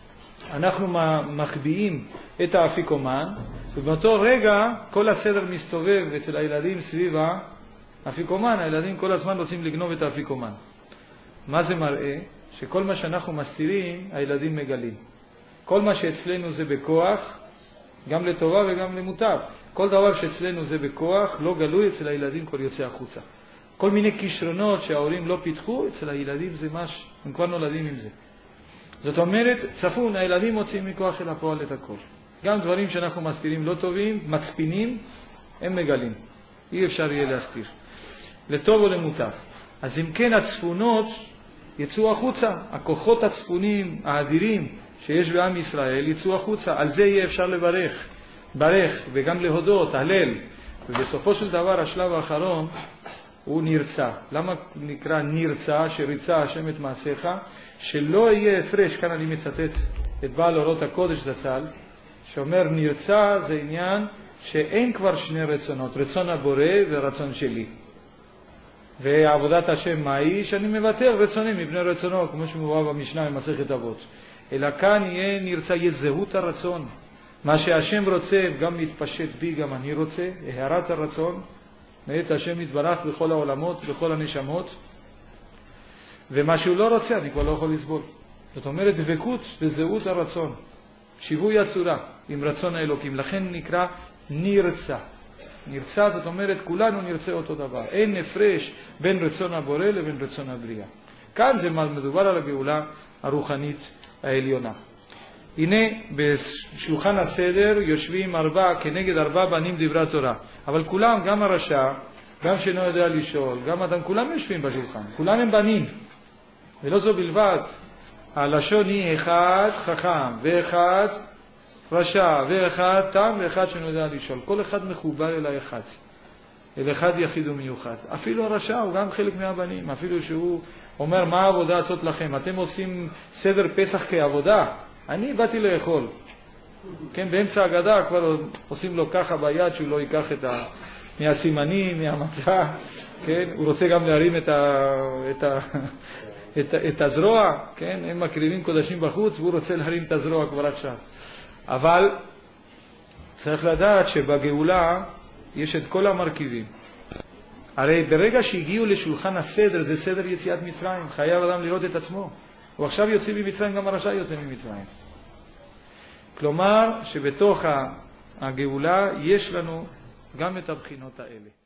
מחביאים את האפיקומן, ובאותו רגע כל הסדר מסתובב אצל הילדים סביב האפיקומן. הילדים כל הזמן רוצים לגנוב את האפיקומן. מה זה מראה? שכל מה שאנחנו מסתירים, הילדים מגלים. כל מה שאצלנו זה בכוח, גם לטובה וגם למוטב. כל דבר שאצלנו זה בכוח, לא גלוי, אצל הילדים כבר יוצא החוצה. כל מיני כישרונות שההורים לא פיתחו, אצל הילדים זה מש, הם כבר נולדים עם זה. זאת אומרת, צפון, הילדים מוצאים מכוח של הפועל את הכל. גם דברים שאנחנו מסתירים לא טובים, מצפינים, הם מגלים. אי אפשר יהיה להסתיר. לטוב או למוטב. אז אם כן הצפונות יצאו החוצה, הכוחות הצפונים, האדירים, שיש בעם ישראל יצאו החוצה. על זה יהיה אפשר לברך, ברך וגם להודות, הלל. ובסופו של דבר השלב האחרון הוא נרצה. למה נקרא נרצה? שריצה השם את מעשיך, שלא יהיה הפרש. כאן אני מצטט את בעל אורות הקודש זצ"ל, שאומר נרצה זה עניין שאין כבר שני רצונות, רצון הבורא ורצון שלי. ועבודת השם מה היא? שאני מבטל רצוני מבני רצונו, כמו שמובא במשנה במסכת אבות. אלא כאן יהיה נרצה, יהיה זהות הרצון. מה שהשם רוצה גם מתפשט בי, גם אני רוצה, הערת הרצון, מאת השם יתברך בכל העולמות, בכל הנשמות, ומה שהוא לא רוצה אני כבר לא יכול לסבול. זאת אומרת דבקות בזהות הרצון, שיווי הצורה עם רצון האלוקים, לכן נקרא נרצה. נרצה זאת אומרת כולנו נרצה אותו דבר, אין הפרש בין רצון הבורא לבין רצון הבריאה. כאן זה מדובר על הגאולה הרוחנית העליונה. הנה בשולחן הסדר יושבים 4 כנגד 4 בנים דברי תורה, אבל כולם, גם הרשע, גם שאינו יודע לשאול, גם אדם, כולם יושבים בשולחן, כולם הם בנים. ולא זו בלבד, הלשון היא אחד חכם ואחד רשע ואחד תם ואחד שאינו יודע לשאול. כל אחד מחובר אל האחד, אל אחד יחיד ומיוחד. אפילו הרשע הוא גם חלק מהבנים, אפילו שהוא אומר מה העבודה הזאת לכם, אתם עושים סדר פסח כעבודה, אני באתי לאכול. כן, באמצע הגדה כבר עושים לו ככה ביד שהוא לא ייקח מהסימנים, מהמצה, כן, הוא רוצה גם להרים את הזרוע, כן, הם מקריבים קודשים בחוץ והוא רוצה להרים את הזרוע כבר עכשיו. אבל צריך לדעת שבגאולה יש את כל המרכיבים. הרי ברגע שהגיעו לשולחן הסדר, זה סדר יציאת מצרים, חייב אדם לראות את עצמו. הוא עכשיו יוצא ממצרים, גם הרשע יוצא ממצרים. כלומר שבתוך הגאולה יש לנו גם את הבחינות האלה.